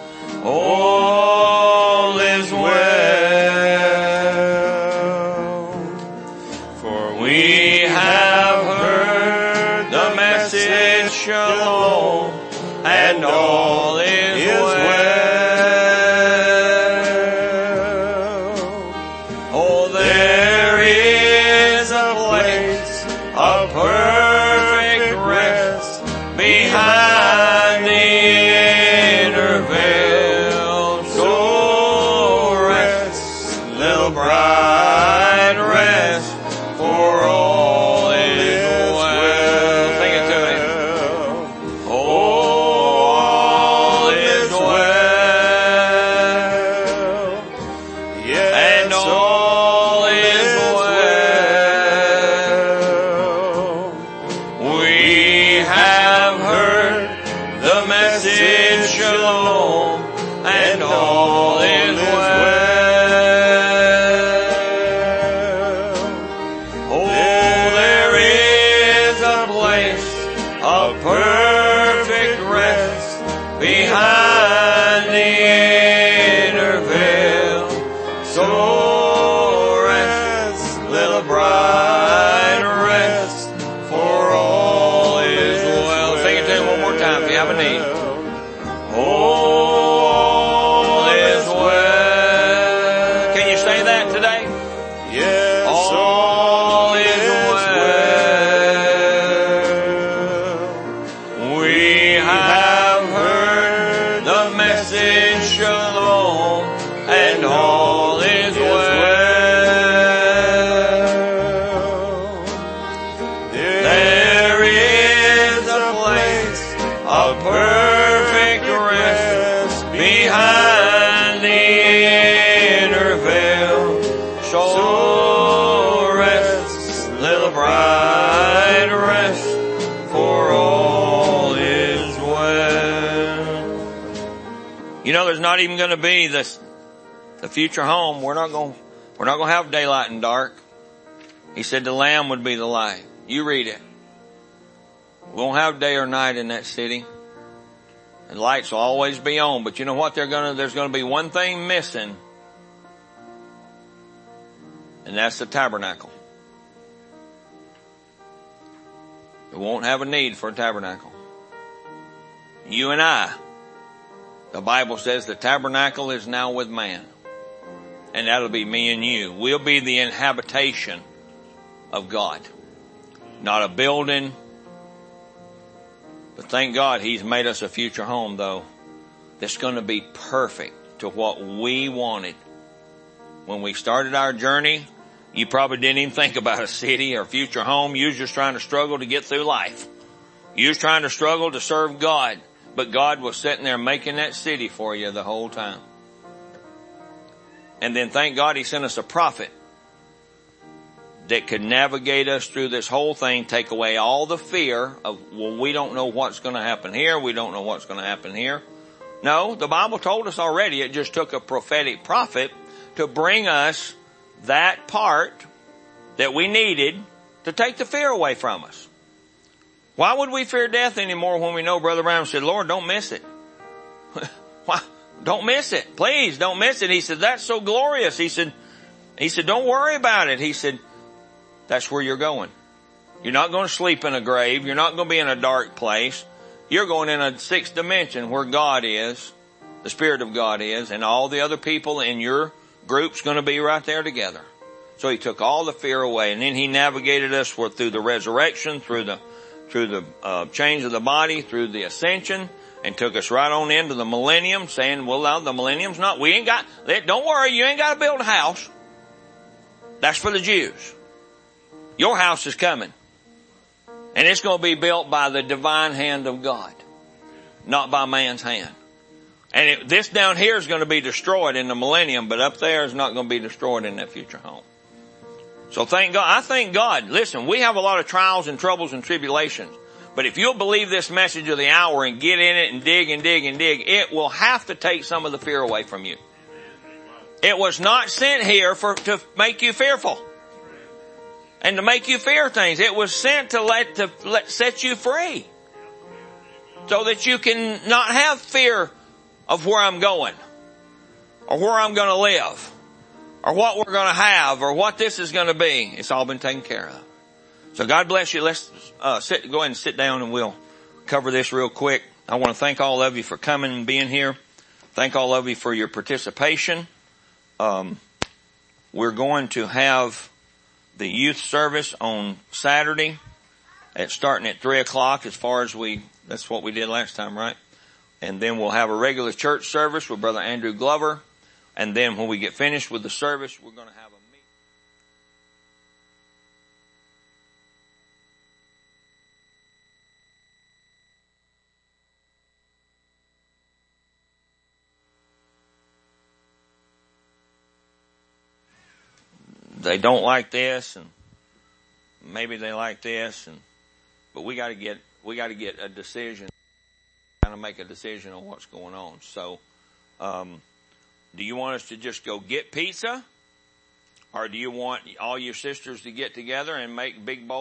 All is well. For we have heard the message, shalom, and all is well. Oh, there is a place of perfect rest behind the inner veil. So rest, little bride, rest, for all is well. Sing it to him. All is well. Yes, and all is well. We have heard the message, shalom, and all is well. Oh, there is a place of perfect rest behind the inner veil. So rest, little bride, rest, for all is well. Sing it to him one more time if you have a need. All is well. Can you say that today? Yes, all is well. We have heard the message, shalom, and all is well. There is a place of perfect rest behind the inner veil. So rest, little bride, rest, for all is well. You know, there's not even going to be the future home. We're not going to have daylight and dark. He said the Lamb would be the light. You read it. We won't have day or night in that city. And lights will always be on. But you know what? There's going to be one thing missing. And that's the tabernacle. We won't have a need for a tabernacle. You and I. The Bible says the tabernacle is now with man. And that'll be me and you. We'll be the inhabitation of God. Not a building. But thank God He's made us a future home, though, that's going to be perfect to what we wanted. When we started our journey, you probably didn't even think about a city or a future home. You was just trying to struggle to get through life. You was trying to struggle to serve God. But God was sitting there making that city for you the whole time. And then thank God He sent us a prophet that could navigate us through this whole thing, take away all the fear of, well, we don't know what's going to happen here. We don't know what's going to happen here. No, the Bible told us already. It just took a prophetic prophet to bring us that part that we needed to take the fear away from us. Why would we fear death anymore when we know Brother Branham said, Lord, don't miss it. Why? Don't miss it. Please don't miss it. He said, that's so glorious. He said, don't worry about it. He said, that's where you're going. You're not going to sleep in a grave. You're not going to be in a dark place. You're going in a sixth dimension where God is, the Spirit of God is, and all the other people in your group's going to be right there together. So He took all the fear away, and then He navigated us through the resurrection, through the change of the body, through the ascension, and took us right on into the millennium, saying, well, the millennium's not, don't worry, you ain't got to build a house. That's for the Jews. Your house is coming. And it's going to be built by the divine hand of God, not by man's hand. And this down here is going to be destroyed in the millennium, but up there is not going to be destroyed in that future home. So thank God. I thank God. Listen, we have a lot of trials and troubles and tribulations. But if you'll believe this message of the hour and get in it and dig and dig and dig, it will have to take some of the fear away from you. It was not sent here to make you fearful and to make you fear things. It was sent to set you free so that you can not have fear of where I'm going or where I'm going to live or what we're going to have or what this is going to be. It's all been taken care of. So God bless you. Let's go ahead and sit down and we'll cover this real quick. I want to thank all of you for coming and being here. Thank all of you for your participation. We're going to have the youth service on Saturday starting at 3:00 that's what we did last time, right? And then we'll have a regular church service with Brother Andrew Glover. And then when we get finished with the service, we're going to have a meeting. They don't like this, and maybe they like this, but we got to get a decision, kind of make a decision on what's going on. So, do you want us to just go get pizza, or do you want all your sisters to get together and make big bowls?